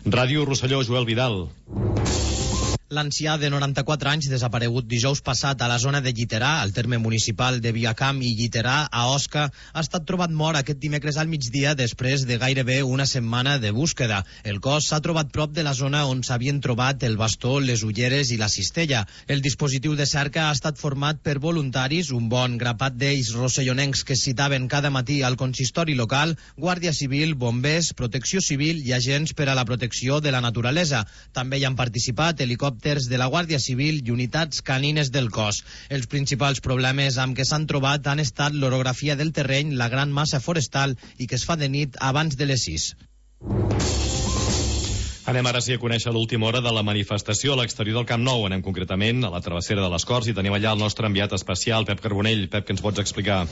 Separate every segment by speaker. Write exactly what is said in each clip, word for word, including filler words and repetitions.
Speaker 1: Ràdio Rosselló, Joel Vidal.
Speaker 2: L'ancià de noranta-quatre anys, desaparegut dijous passat a la zona de Lliterà, al terme municipal de Viacamp i Lliterà, a Osca, ha estat trobat mort aquest dimecres al migdia després de gairebé una setmana de búsqueda. El cos s'ha trobat prop de la zona on s'havien trobat el bastó, les ulleres i la cistella. El dispositiu de cerca ha estat format per voluntaris, un bon grapat d'ells rossellonencs que es citaven cada matí al consistori local, Guàrdia Civil, bombers, protecció civil i agents per a la protecció de la naturalesa. També hi han participat helicòpters de la Guàrdia Civil i unitats canines del cos. Els principals problemes amb què s'han trobat han estat l'orografia del terreny, la gran massa forestal i que es fa de nit abans de les sis.
Speaker 1: Anem ara sí a conèixer l'última hora de la manifestació a l'exterior del Camp Nou. Anem concretament a la travessera de les Corts i tenim allà el nostre enviat especial, Pep Carbonell. Pep, què ens pots explicar?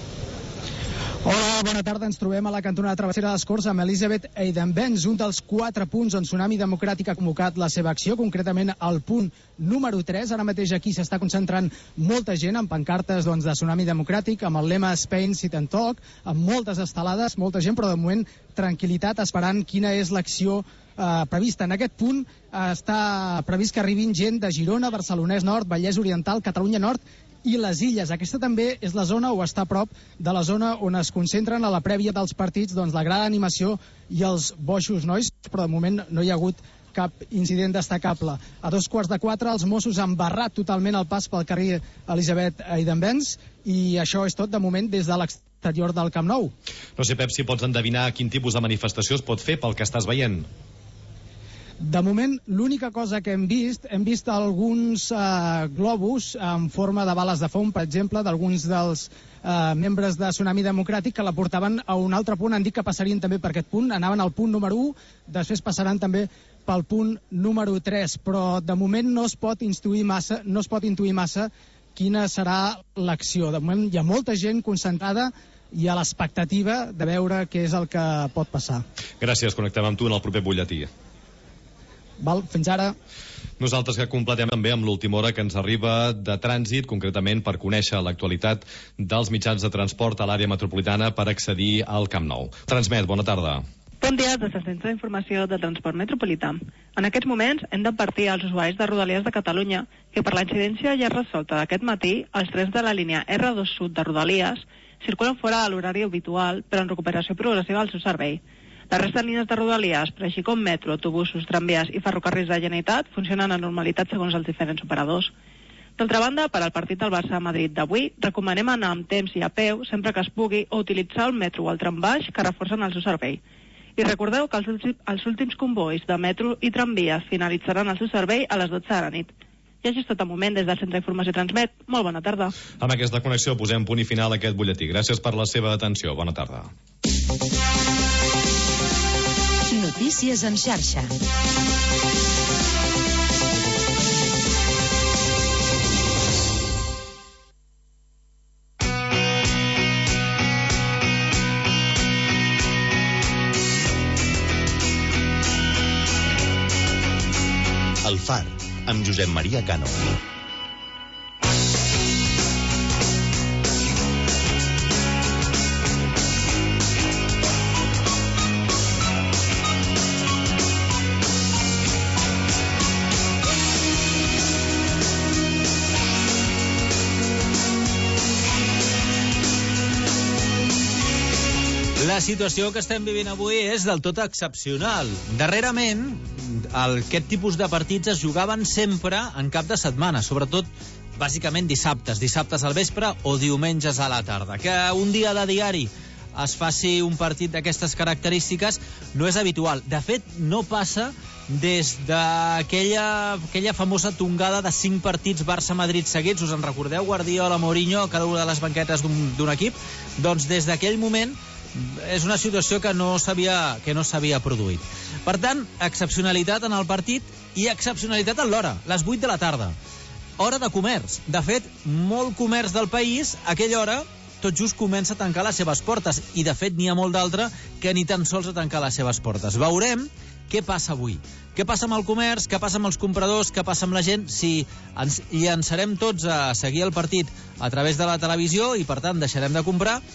Speaker 3: Hola, bona tarda. Ens trobem a la cantonada de Travessera de les Corts amb Elisabeth Eidenbenz, un dels quatre punts on Tsunami Democràtic ha convocat la seva acció, concretament el punt número tres. Ara mateix aquí s'està concentrant molta gent amb pancartes doncs, de Tsunami Democràtic, amb el lema Spain Sit and Talk, amb moltes estelades, molta gent, però de moment tranquil·litat, esperant quina és l'acció eh, prevista. En aquest punt eh, està previst que arribin gent de Girona, Barcelonès Nord, Vallès Oriental, Catalunya Nord i les Illes. Aquesta també és la zona o està a prop de la zona on es concentren a la prèvia dels partits doncs, la gran animació i els boixos nois, però de moment no hi ha hagut cap incident destacable. A dos quarts de quatre els Mossos han barrat totalment el pas pel carrer Elisabeth Eidenbenz i això és tot de moment des de l'exterior del Camp Nou.
Speaker 1: No sé, Pep, si pots endevinar quin tipus de manifestació es pot fer pel que estàs veient.
Speaker 3: De moment, l'única cosa que hem vist, hem vist alguns eh, globus en forma de bales de fum, per exemple, d'alguns dels eh, membres de Tsunami Democràtic que la portaven a un altre punt. Han dit que passarien també per aquest punt, anaven al punt número u, després passaran també pel punt número tres, però de moment no es pot intuir massa, no es pot intuir massa quina serà l'acció. De moment hi ha molta gent concentrada i a l'expectativa de veure què és el que pot passar.
Speaker 1: Gràcies, connectem amb tu en el proper butlletí.
Speaker 3: Val, fins ara.
Speaker 1: Nosaltres que completem també amb l'última hora que ens arriba de trànsit, concretament per conèixer l'actualitat dels mitjans de transport a l'àrea metropolitana per accedir al Camp Nou. Transmet, bona tarda.
Speaker 4: Bon dia des del Centre d'Informació de Transport Metropolità. En aquests moments hem d'advertir als usuaris de Rodalies de Catalunya que per la incidència ja resolta d'aquest matí, els trens de la línia erre dos Sud de Rodalies circulen fora de l'horari habitual però en recuperació progressiva del seu servei. La resta de línies de Rodalies, per així com metro, autobusos, tramvies i ferrocarrils de Generalitat, funcionen a normalitat segons els diferents operadors. D'altra banda, per al partit del Barça a Madrid d'avui, recomanem anar amb temps i a peu, sempre que es pugui, o utilitzar el metro o el trambaix que reforcen el seu servei. I recordeu que els últims, els últims convois de metro i tramvies finalitzaran el seu servei a les dotze de la nit. I així és tot el moment des del Centre d'Informació Transmet. Molt bona tarda.
Speaker 1: Amb aquesta connexió posem punt i final a aquest butlletí. Gràcies per la seva atenció. Bona tarda.
Speaker 5: Notícies en xarxa.
Speaker 6: El Far, amb Josep Maria Cano.
Speaker 7: La situació que estem vivint avui és del tot excepcional. Darrerament, aquest tipus de partits es jugaven sempre en cap de setmana, sobretot, bàsicament, dissabtes, dissabtes al vespre o diumenges a la tarda. Que un dia de diari es faci un partit d'aquestes característiques no és habitual. De fet, no passa des d'aquella aquella famosa tongada de cinc partits Barça-Madrid seguits. Us en recordeu? Guardiola, Mourinho, cada una de les banquetes d'un equip. Doncs des d'aquell moment és una situació que no s'havia que no s'havia produït. Per tant, excepcionalitat en el partit i excepcionalitat en l'hora, les vuit de la tarda. Hora de comerç. De fet, molt comerç del país, a aquella hora, tot just comença a tancar les seves portes. I, de fet, n'hi ha molt d'altre que ni tan sols a tancar les seves portes. Veurem què passa avui. Què passa amb el comerç, què passa amb els compradors, què passa amb la gent, si ens llançarem tots a seguir el partit a través de la televisió i, per tant, deixarem de comprar,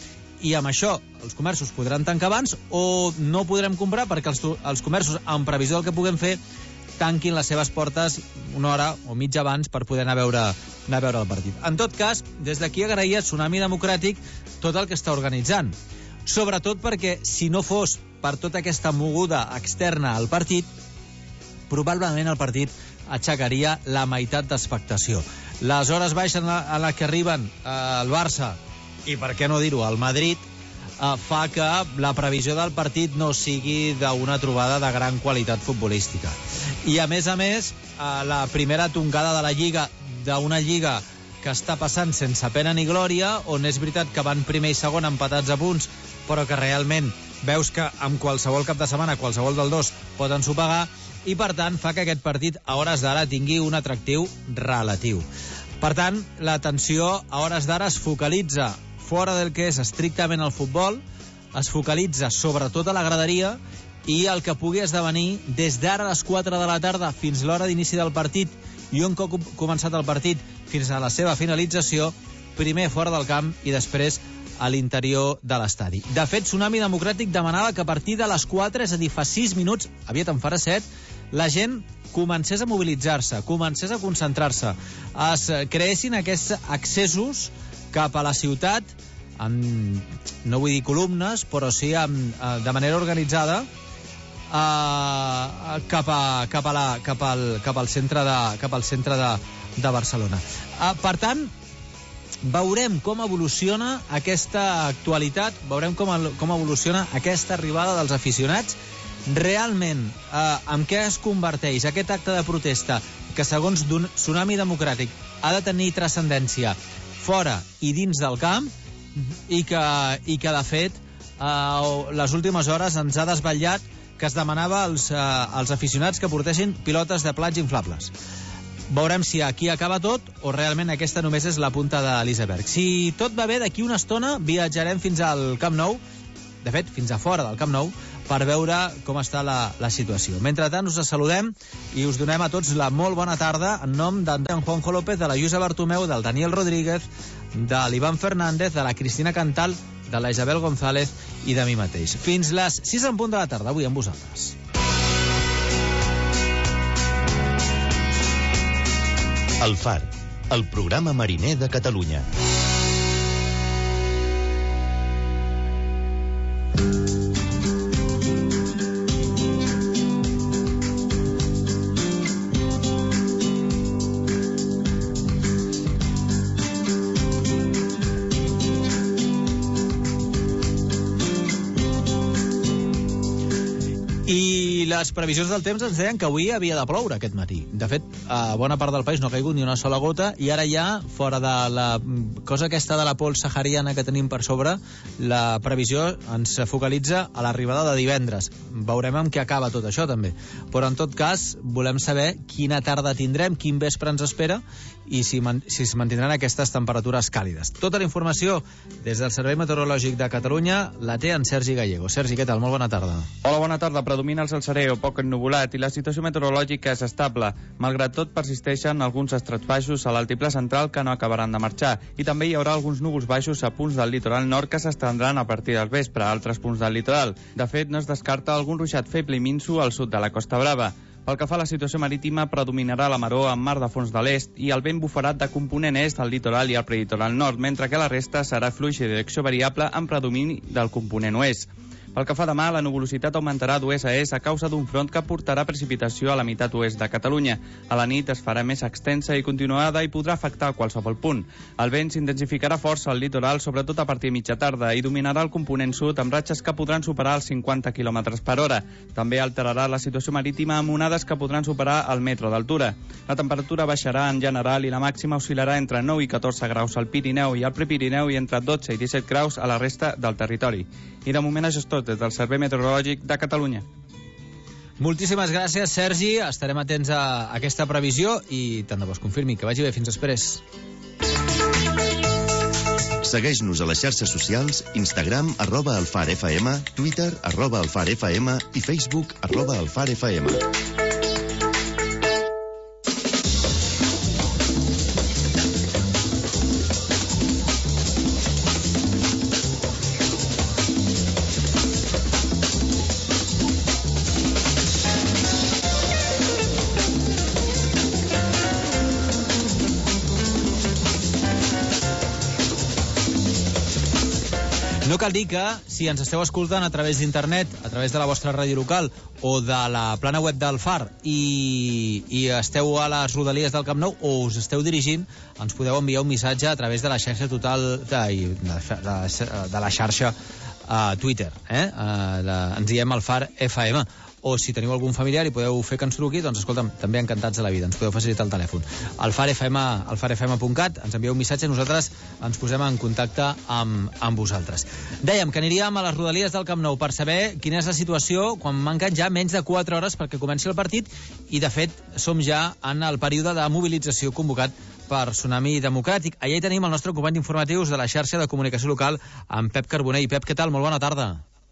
Speaker 7: i amb això els comerços podran tancar abans, o no podrem comprar perquè els, els comerços, en previsió del que puguem fer, tanquin les seves portes una hora o mitja abans per poder anar a veure, anar a veure el partit. En tot cas, des d'aquí agrair a Tsunami Democràtic tot el que està organitzant. Sobretot perquè, si no fos per tota aquesta moguda externa al partit, probablement el partit aixecaria la meitat d'expectació. Les hores baixes en la, en la que arriben eh, el Barça, i per què no dir-ho, el Madrid, eh, fa que la previsió del partit no sigui d'una trobada de gran qualitat futbolística. I a més a més, eh, la primera tongada de la Lliga, d'una Lliga que està passant sense pena ni glòria, on és veritat que van primer i segon empatats a punts, però que realment veus que amb qualsevol cap de setmana, qualsevol dels dos, poden sopegar, i per tant fa que aquest partit a hores d'ara tingui un atractiu relatiu. Per tant, l'atenció a hores d'ara es focalitza fora del que és estrictament el futbol, es focalitza sobretot a la graderia, i el que pugui esdevenir des d'ara a les quatre de la tarda fins l'hora d'inici del partit, i un cop començat el partit fins a la seva finalització, primer fora del camp i després a l'interior de l'estadi. De fet, Tsunami Democràtic demanava que a partir de les quatre, és a dir, fa sis minuts, aviat en farà set, la gent comencés a mobilitzar-se, comencés a concentrar-se, es creessin aquests accessos cap a la ciutat, en, no vull dir columnes, però sí en, de manera organitzada, Uh, cap, a, cap, a la, cap, al, cap al centre de, cap al centre de, de Barcelona. Uh, per tant, veurem com evoluciona aquesta actualitat, veurem com, com evoluciona aquesta arribada dels aficionats. Realment, uh, en què es converteix aquest acte de protesta que, segons Tsunami Democràtic, ha de tenir transcendència fora i dins del camp, i que, i que de fet, uh, les últimes hores ens ha desvetllat que es demanava als, eh, als aficionats que portessin pilotes de plats inflables. Veurem si aquí acaba tot o realment aquesta només és la punta de l'iceberg. Si tot va bé, d'aquí una estona viatjarem fins al Camp Nou, de fet, fins a fora del Camp Nou, per veure com està la, la situació. Mentrestant, us saludem i us donem a tots la molt bona tarda en nom d'en Juanjo López, de la Lluïsa Bartomeu, del Daniel Rodríguez, de l'Ivan Fernández, de la Cristina Cantal, de la Isabel González i de mi mateix. Fins les sis en punt de la tarda, avui amb vosaltres.
Speaker 6: El Far, el programa mariner de Catalunya.
Speaker 7: Les previsions del temps ens deien que avui havia de ploure aquest matí. De fet, a bona part del país no ha caigut ni una sola gota, i ara ja, fora de la cosa aquesta de la pols sahariana que tenim per sobre, la previsió ens focalitza a l'arribada de divendres. Veurem amb què acaba tot això, també. Però, en tot cas, volem saber quina tarda tindrem, quin vespre ens espera, i si, man si es mantindran aquestes temperatures càlides. Tota la informació des del Servei Meteorològic de Catalunya la té en Sergi Gallego. Sergi, què tal? Molt bona tarda.
Speaker 8: Hola, bona tarda. Predomina el salserè o poc ennuvolat i la situació meteorològica és estable. Malgrat tot, persisteixen alguns estrats baixos a l'altiplà central que no acabaran de marxar, i també hi haurà alguns núvols baixos a punts del litoral nord que s'estendran a partir del vespre a altres punts del litoral. De fet, no es descarta algun ruixat feble i minso al sud de la Costa Brava. Pel que fa a la situació marítima, predominarà la maró amb mar de fons de l'est i el vent bufarà de component est al litoral i al prelitoral nord, mentre que la resta serà fluix i direcció variable amb predomini del component oest. Pel que fa demà, la nuvolositat augmentarà d'oest a est a causa d'un front que portarà precipitació a la meitat oest de Catalunya. A la nit es farà més extensa i continuada i podrà afectar qualsevol punt. El vent s'intensificarà força al litoral, sobretot a partir de mitja tarda, i dominarà el component sud amb ratxes que podran superar els cinquanta quilòmetres per hora. També alterarà la situació marítima amb onades que podran superar el metre d'altura. La temperatura baixarà en general i la màxima oscil·larà entre nou i catorze graus al Pirineu i al Prepirineu i entre dotze i disset graus a la resta del territori. I de moment això és tot des del Servei Meteorològic de Catalunya.
Speaker 7: Moltíssimes gràcies, Sergi. Estarem atents a aquesta previsió i tant de bo es confirmi. Que vagi bé. Fins després.
Speaker 6: Segueix-nos a les xarxes socials, Instagram, arroba alfarfm, Twitter, arroba alfarfm i Facebook, arroba alfarfm.
Speaker 7: No cal dir que, si ens esteu escoltant a través d'internet, a través de la vostra ràdio local o de la plana web del Far i, i esteu a les rodalies del Camp Nou o us esteu dirigint, ens podeu enviar un missatge a través de la xarxa total de, de, de, de la xarxa a Twitter, eh? Uh, de, ens diem el Far F M. O si teniu algun familiar i podeu fer que ens truqui, doncs escolta'm, també encantats de la vida, ens podeu facilitar el telèfon. Al far f m, al far f m punt cat, ens envieu un missatge i nosaltres ens posem en contacte amb, amb vosaltres. Dèiem que aniríem a les rodalies del Camp Nou per saber quina és la situació quan manquen ja menys de quatre hores perquè comenci el partit i, de fet, som ja en el període de mobilització convocat per Tsunami Democràtic. Allà hi tenim el nostre company d'informatius de la xarxa de comunicació local, en Pep Carbonell. Pep, què tal? Molt bona tarda.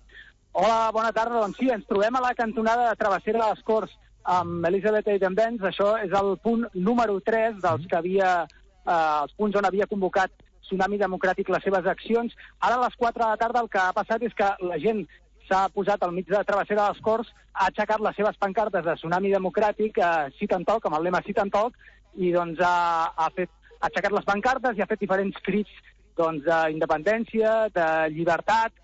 Speaker 9: Hola, bona tarda. Doncs sí, ens trobem a la cantonada de Travessera de les Corts amb Elizabeth Eidenbenz. Això és el punt número tres dels que havia, eh, els punts on havia convocat Tsunami Democràtic les seves accions. Ara a les quatre de la tarda el que ha passat és que la gent s'ha posat al mig de Travessera de les Corts, ha aixecat les seves pancartes de Tsunami Democràtic, eh, Sit and Talk, amb el lema Sit and Talk, i doncs ha, ha, fet, ha aixecat les pancartes i ha fet diferents crits doncs, d'independència, de llibertat,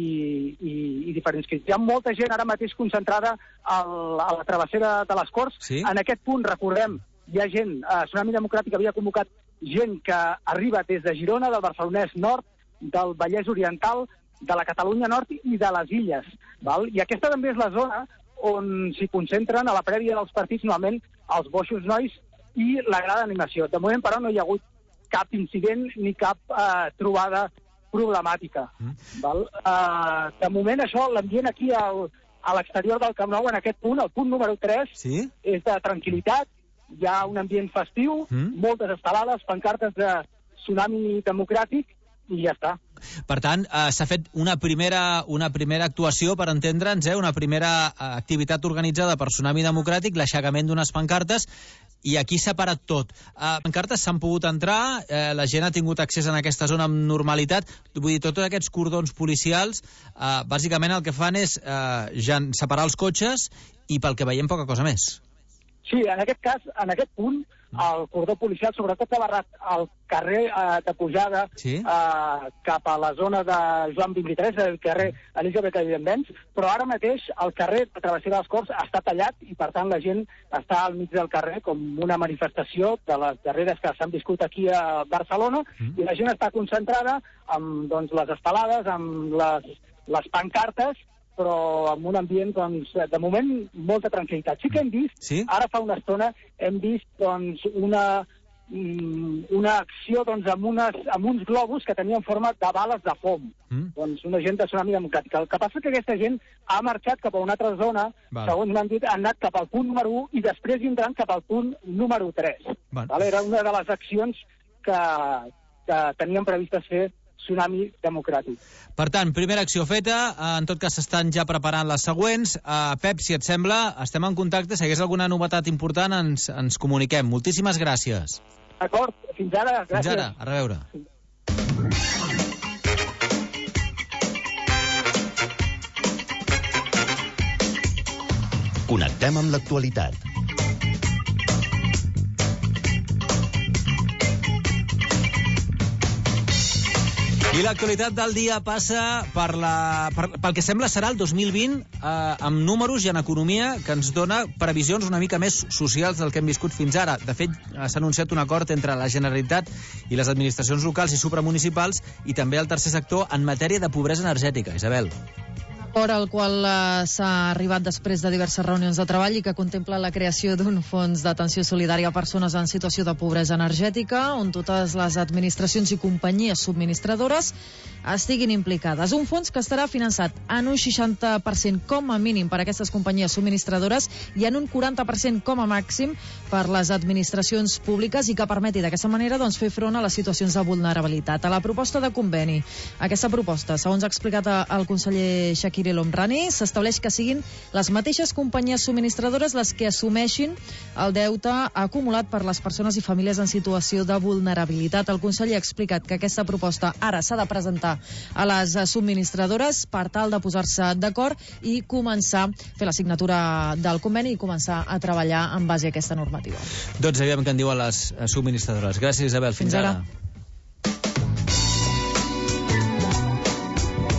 Speaker 9: I, i, i diferents crits. Hi ha molta gent ara mateix concentrada al, a la travessera de les Corts.
Speaker 7: Sí?
Speaker 9: En aquest punt, recordem, hi ha gent, eh, Tsunami Democràtic havia convocat gent que arriba des de Girona, del Barcelonès Nord, del Vallès Oriental, de la Catalunya Nord i de les Illes. Val? I aquesta també és la zona on s'hi concentren a la prèvia dels partits normalment els boixos nois i la gran animació. De moment, però, no hi ha hagut cap incident ni cap eh, trobada problemàtica. Mm. Val? Uh, de moment, això, l'ambient aquí al, a l'exterior del Camp Nou, en aquest punt, el punt número tres,
Speaker 7: sí?
Speaker 9: És de tranquil·litat, hi ha un ambient festiu, mm. moltes estelades, pancartes de Tsunami Democràtic, i ja està.
Speaker 7: Per tant, eh, s'ha fet una primera, una primera actuació, per entendre'ns, eh, una primera eh, activitat organitzada per Tsunami Democràtic, l'aixecament d'unes pancartes, i aquí s'ha parat tot. Eh, pancartes s'han pogut entrar, eh, la gent ha tingut accés en aquesta zona amb normalitat, vull dir, tots aquests cordons policials, eh, bàsicament el que fan és eh, ja separar els cotxes i, pel que veiem, poca cosa més.
Speaker 9: Sí, en aquest cas, en aquest punt, el cordó policial, sobretot ha barrat el carrer eh, de pujada
Speaker 7: sí?
Speaker 9: eh, cap a la zona de Joan vint-i-tres, el carrer Elizabeth Eidenbenz, però ara mateix el carrer de Travessera dels Corts està tallat i, per tant, la gent està al mig del carrer com una manifestació de les darreres que s'han viscut aquí a Barcelona, mm. i la gent està concentrada amb doncs, les estelades, amb les, les pancartes, però amb un ambient, doncs, de moment, molta tranquil·litat. Sí que hem vist,
Speaker 7: sí?
Speaker 9: Ara fa una estona, hem vist doncs, una, una acció doncs, amb, unes, amb uns globus que tenien forma de bales de fum. Mm. Doncs una gent de Tsunami Democràtica. El que passa és que aquesta gent ha marxat cap a una altra zona, vale. Segons m'han dit, han anat cap al punt número u i després vindran cap al punt número tres. Vale. Vale? Era una de les accions que, que tenien previstes fer Tsunami Democràtic.
Speaker 7: Per tant, primera acció feta, en tot cas s'estan ja preparant les següents. Uh, Pep, si et sembla, estem en contacte, si hi hagués alguna novetat important ens, ens comuniquem. Moltíssimes gràcies.
Speaker 9: D'acord, fins ara, gràcies.
Speaker 7: Fins ara, a reveure.
Speaker 6: Connectem amb l'actualitat.
Speaker 7: I l'actualitat del dia passa per la, per, pel que sembla serà el dos mil vint, eh, amb números i en economia que ens dona previsions una mica més socials del que hem viscut fins ara. De fet, s'ha anunciat un acord entre la Generalitat i les administracions locals i supramunicipals i també el tercer sector en matèria de pobresa energètica. Isabel.
Speaker 10: Acord al qual eh, s'ha arribat després de diverses reunions de treball i que contempla la creació d'un fons d'atenció solidària a persones en situació de pobresa energètica, on totes les administracions i companyies subministradores estiguin implicades. Un fons que estarà finançat en un seixanta per cent com a mínim per a aquestes companyies subministradores i en un quaranta per cent com a màxim per les administracions públiques i que permeti d'aquesta manera doncs, fer front a les situacions de vulnerabilitat. A la proposta de conveni, aquesta proposta, segons ha explicat el conseller Shakir El Homrani, s'estableix que siguin les mateixes companyies subministradores les que assumeixin el deute acumulat per les persones i famílies en situació de vulnerabilitat. El conseller ha explicat que aquesta proposta ara s'ha de presentar a les subministradores per tal de posar-se d'acord i començar a fer la signatura del conveni i començar a treballar en base a aquesta normativa.
Speaker 7: Doncs aviam què en diuen les subministradores. Gràcies, Isabel. Fins, Fins ara. ara.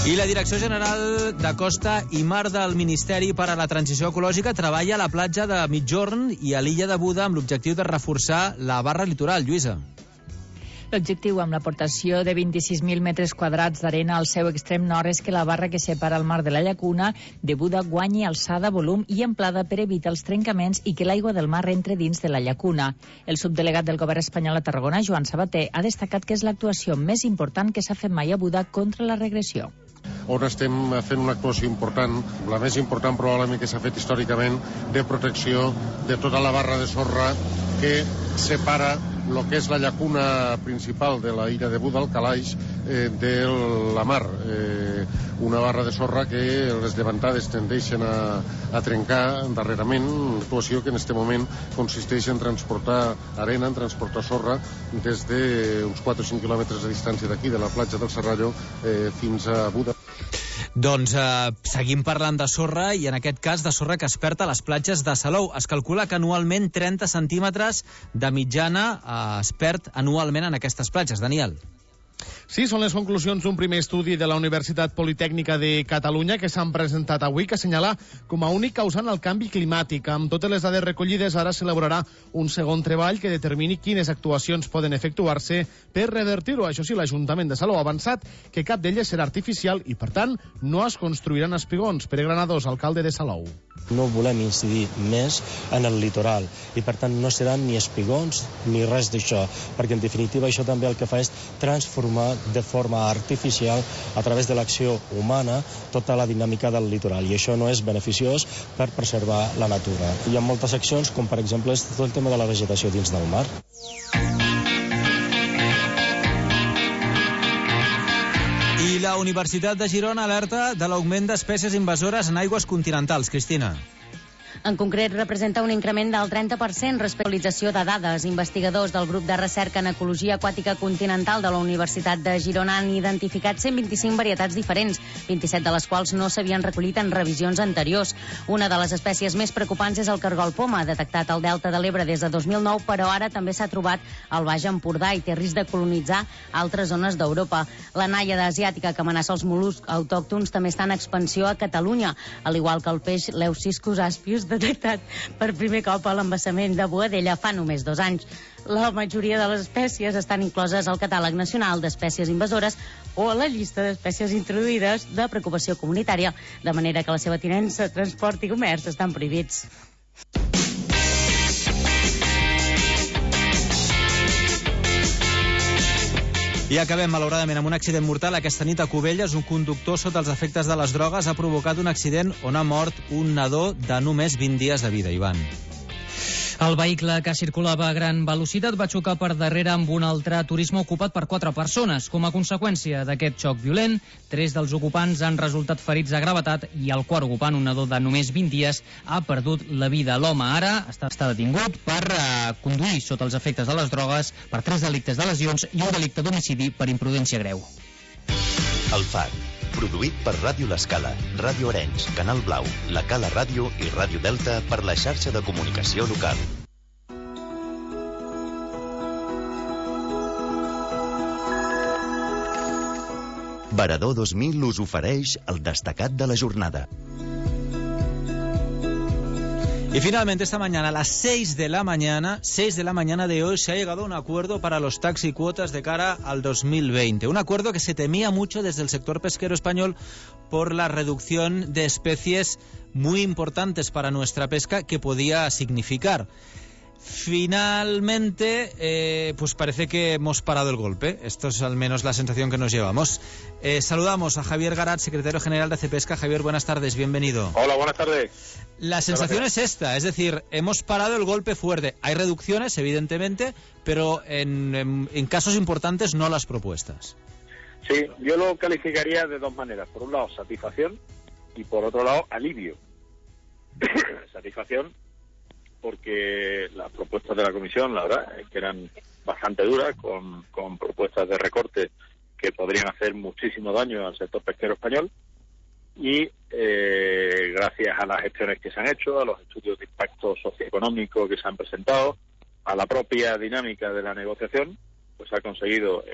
Speaker 7: I la Direcció General de Costa i Mar del Ministeri per a la Transició Ecològica treballa a la platja de Migjorn i a l'illa de Buda amb l'objectiu de reforçar la barra litoral. Lluïsa.
Speaker 11: L'objectiu amb l'aportació de vint-i-sis mil metres quadrats d'arena al seu extrem nord és que la barra que separa el mar de la llacuna de Buda guanyi alçada, volum i amplada per evitar els trencaments i que l'aigua del mar entre dins de la llacuna. El subdelegat del govern espanyol a Tarragona, Joan Sabater, ha destacat que és l'actuació més important que s'ha fet mai a Buda contra la regressió.
Speaker 12: On estem fent una actuació important, la més important probablement que s'ha fet històricament, de protecció de tota la barra de sorra que separa el que és la llacuna principal de la illa de Buda, el calaix, eh, de la mar. Eh, una barra de sorra que les llevantades tendeixen a, a trencar darrerament, una actuació que en aquest moment consisteix en transportar arena, en transportar sorra des d'uns quatre o cinc quilòmetres de distància d'aquí, de la platja del Serrallo, eh, fins a Buda.
Speaker 7: Doncs eh, seguim parlant de sorra i en aquest cas de sorra que es perd a les platges de Salou. Es calcula que anualment trenta centímetres de mitjana eh, es perd anualment en aquestes platges. Daniel.
Speaker 13: Sí, són les conclusions d'un primer estudi de la Universitat Politècnica de Catalunya que s'han presentat avui, que assenyala com a únic causant el canvi climàtic. Amb totes les dades recollides, ara s'elaborarà un segon treball que determini quines actuacions poden efectuar-se per revertir-ho. Això sí, l'Ajuntament de Salou ha avançat que cap d'elles serà artificial i, per tant, no es construiran espigons. Pere Granados, alcalde de Salou.
Speaker 14: No volem incidir més en el litoral i, per tant, no seran ni espigons ni res d'això, perquè, en definitiva, això també el que fa és transformar de forma artificial, a través de l'acció humana, tota la dinàmica del litoral, i això no és beneficiós per preservar la natura. Hi ha moltes accions, com per exemple és tot el tema de la vegetació dins del mar.
Speaker 7: I la Universitat de Girona alerta de l'augment d'espècies invasores en aigües continentals. Cristina.
Speaker 15: En concret, representa un increment del trenta per cent respecte a l'actualització de dades. Investigadors del grup de recerca en ecologia aquàtica continental de la Universitat de Girona han identificat cent vint-i-cinc varietats diferents, vint-i-set de les quals no s'havien recollit en revisions anteriors. Una de les espècies més preocupants és el cargol poma, detectat al Delta de l'Ebre des de dos mil nou, però ara també s'ha trobat al Baix Empordà i té risc de colonitzar altres zones d'Europa. La nàiada asiàtica que amenaça els mol·luscs autòctons també està en expansió a Catalunya, al igual que el peix Leuciscus aspius, detectat per primer cop a l'embassament de Boadella fa només dos anys. La majoria de les espècies estan incloses al catàleg nacional d'espècies invasores o a la llista d'espècies introduïdes de preocupació comunitària, de manera que la seva tinença, transport i comerç estan prohibits.
Speaker 7: I acabem, malauradament, amb un accident mortal. Aquesta nit a Cubelles, un conductor sota els efectes de les drogues ha provocat un accident on ha mort un nadó de només vint dies de vida. Ivan.
Speaker 16: El vehicle que circulava a gran velocitat va xocar per darrere amb un altre turisme ocupat per quatre persones. Com a conseqüència d'aquest xoc violent, tres dels ocupants han resultat ferits de gravetat i el quart ocupant, un nadó de només vint dies, ha perdut la vida. L'home ara està, està detingut per uh, conduir sota els efectes de les drogues, per tres delictes de lesions i un delicte d'homicidi per imprudència greu.
Speaker 6: El Far, produït per Ràdio L'Escala, Ràdio Arenys, Canal Blau, La Cala Ràdio i Ràdio Delta per la xarxa de comunicació local. Varador dos mil us ofereix el destacat de la jornada.
Speaker 7: Y finalmente esta mañana, a las seis de la mañana, seis de la mañana de hoy, se ha llegado a un acuerdo para los taxi cuotas de cara al dos mil veinte. Un acuerdo que se temía mucho desde el sector pesquero español por la reducción de especies muy importantes para nuestra pesca que podía significar. Finalmente, eh, pues parece que hemos parado el golpe. Esto es al menos la sensación que nos llevamos. Eh, saludamos a Javier Garat, secretario general de Cepesca. Javier, buenas tardes, bienvenido.
Speaker 17: Hola, buenas tardes.
Speaker 7: La sensación es esta, es decir, hemos parado el golpe fuerte. Hay reducciones, evidentemente, pero en, en, en casos importantes no las propuestas.
Speaker 17: Sí, yo lo calificaría de dos maneras. Por un lado, satisfacción y por otro lado, alivio. Satisfacción porque las propuestas de la Comisión, la verdad, es que eran bastante duras, con, con propuestas de recorte que podrían hacer muchísimo daño al sector pesquero español, y eh, gracias a las gestiones que se han hecho, a los estudios de impacto socioeconómico que se han presentado, a la propia dinámica de la negociación, pues ha conseguido, en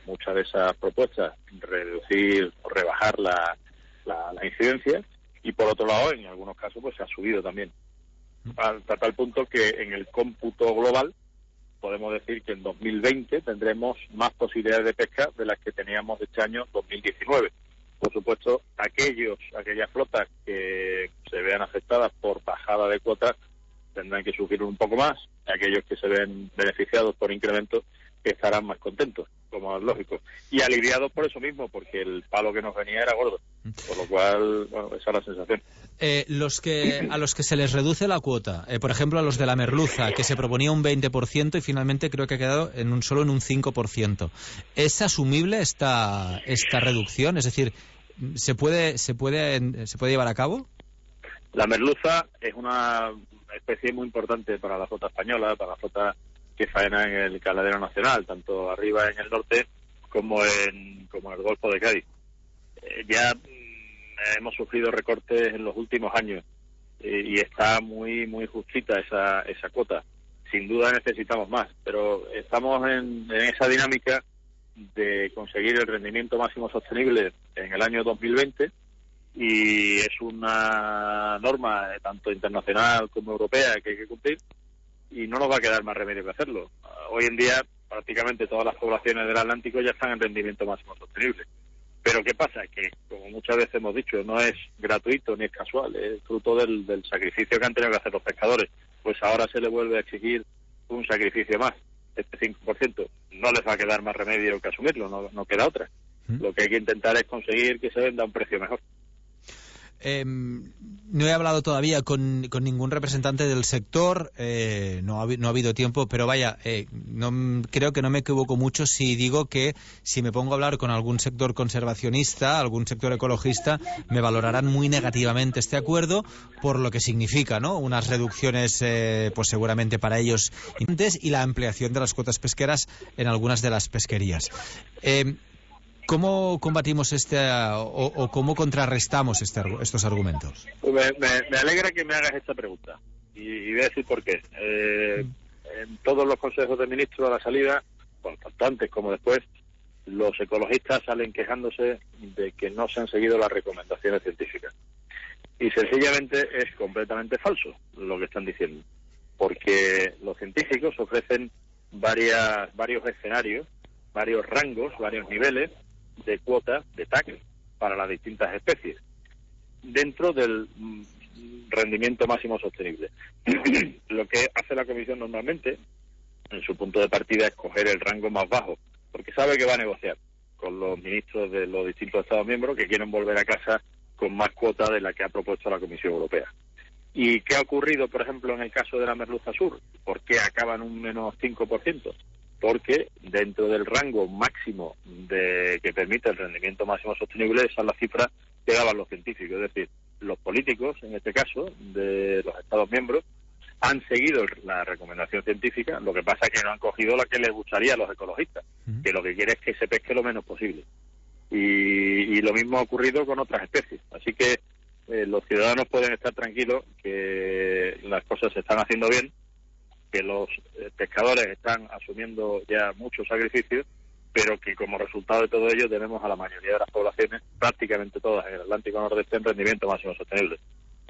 Speaker 17: muchas de esas propuestas, reducir o rebajar la, la, la incidencia, y por otro lado, en algunos casos, pues se ha subido también. Hasta tal punto que en el cómputo global podemos decir que en dos mil veinte tendremos más posibilidades de pesca de las que teníamos este año dos mil diecinueve. Por supuesto, aquellos, aquellas flotas que se vean afectadas por bajada de cuotas tendrán que sufrir un poco más. Aquellos que se ven beneficiados por incrementos estarán más contentos, como es lógico. Y aliviados por eso mismo, porque el palo que nos venía era gordo. Por lo cual, bueno, esa es la sensación.
Speaker 7: Eh, los que a los que se les reduce la cuota, eh, por ejemplo a los de la merluza, que se proponía un veinte por ciento y finalmente creo que ha quedado en un solo en un cinco por ciento. ¿Es asumible esta esta reducción? Es decir, ¿se puede se puede se puede llevar a cabo?
Speaker 17: La merluza es una especie muy importante para la flota española, para la flota que faena en el caladero nacional, tanto arriba en el norte como en como en el Golfo de Cádiz. Eh, ya hemos sufrido recortes en los últimos años eh, y está muy muy justita esa esa cuota. Sin duda necesitamos más, pero estamos en, en esa dinámica de conseguir el rendimiento máximo sostenible en el año dos mil veinte, y es una norma eh, tanto internacional como europea que hay que cumplir, y no nos va a quedar más remedio que hacerlo. Hoy en día prácticamente todas las poblaciones del Atlántico ya están en rendimiento máximo sostenible. Pero ¿qué pasa? Que, como muchas veces hemos dicho, no es gratuito ni es casual, es fruto del, del sacrificio que han tenido que hacer los pescadores. Pues ahora se les vuelve a exigir un sacrificio más, este cinco por ciento. No les va a quedar más remedio que asumirlo, no, no queda otra. ¿Mm? Lo que hay que intentar es conseguir que se venda a un precio mejor.
Speaker 7: Eh, no he hablado todavía con, con ningún representante del sector, eh, no, ha, no ha habido tiempo, pero vaya, eh, no, creo que no me equivoco mucho si digo que si me pongo a hablar con algún sector conservacionista, algún sector ecologista, me valorarán muy negativamente este acuerdo por lo que significa, ¿no? Unas reducciones, eh, pues seguramente para ellos, y la ampliación de las cuotas pesqueras en algunas de las pesquerías. Eh, ¿Cómo combatimos este o, o cómo contrarrestamos este, estos argumentos?
Speaker 17: Me, me, me alegra que me hagas esta pregunta y, y voy a decir por qué. Eh, en todos los consejos de ministros a la salida, bueno, tanto antes como después, los ecologistas salen quejándose de que no se han seguido las recomendaciones científicas. Y sencillamente es completamente falso lo que están diciendo, porque los científicos ofrecen varias, varios escenarios, varios rangos, varios niveles de cuotas de T A C para las distintas especies dentro del rendimiento máximo sostenible. Lo que hace la Comisión normalmente en su punto de partida es coger el rango más bajo, porque sabe que va a negociar con los ministros de los distintos Estados miembros que quieren volver a casa con más cuota de la que ha propuesto la Comisión Europea. ¿Y qué ha ocurrido, por ejemplo, en el caso de la merluza sur? ¿Por qué acaba en un menos cinco por ciento? Porque dentro del rango máximo de que permite el rendimiento máximo sostenible, esa es la cifra que daban los científicos. Es decir, los políticos, en este caso, de los Estados miembros, han seguido la recomendación científica, lo que pasa es que no han cogido la que les gustaría a los ecologistas, uh-huh. que lo que quiere es que se pesque lo menos posible. Y, y lo mismo ha ocurrido con otras especies. Así que eh, los ciudadanos pueden estar tranquilos que las cosas se están haciendo bien, que los eh, pescadores están asumiendo ya muchos sacrificios, pero que como resultado de todo ello tenemos a la mayoría de las poblaciones, prácticamente todas en el Atlántico Nordeste, en rendimiento máximo sostenible.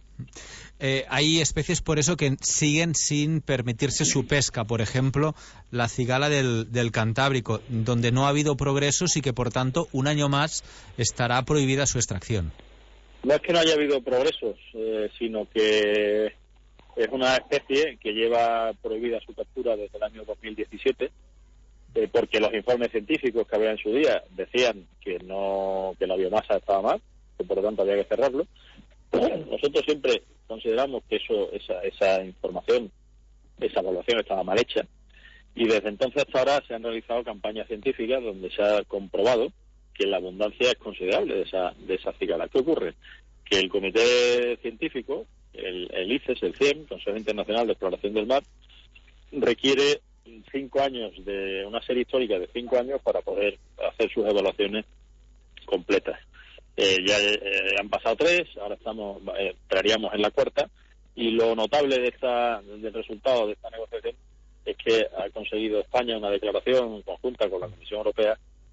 Speaker 7: Eh, hay especies por eso que siguen sin permitirse su pesca, por ejemplo la cigala del, del Cantábrico, donde no ha habido progresos y que por tanto un año más estará prohibida su extracción.
Speaker 17: No es que no haya habido progresos, eh, sino que es una especie que lleva prohibida su captura desde el año dos mil diecisiete, eh, porque los informes científicos que había en su día decían que no que la biomasa estaba mal, que por lo tanto había que cerrarlo. Nosotros siempre consideramos que eso esa, esa información, esa evaluación estaba mal hecha, y desde entonces hasta ahora se han realizado campañas científicas donde se ha comprobado que la abundancia es considerable de esa, de esa cigala. ¿Qué ocurre? Que el comité científico, el, el I C E S, el C I E M, Consejo Internacional de Exploración del Mar, requiere cinco años, de una serie histórica de cinco años para poder hacer sus evaluaciones completas. Eh, ya eh, han pasado tres, ahora estamos eh, entraríamos en la cuarta, y lo notable de esta del resultado de esta negociación es que ha conseguido España una declaración conjunta con la Comisión Europea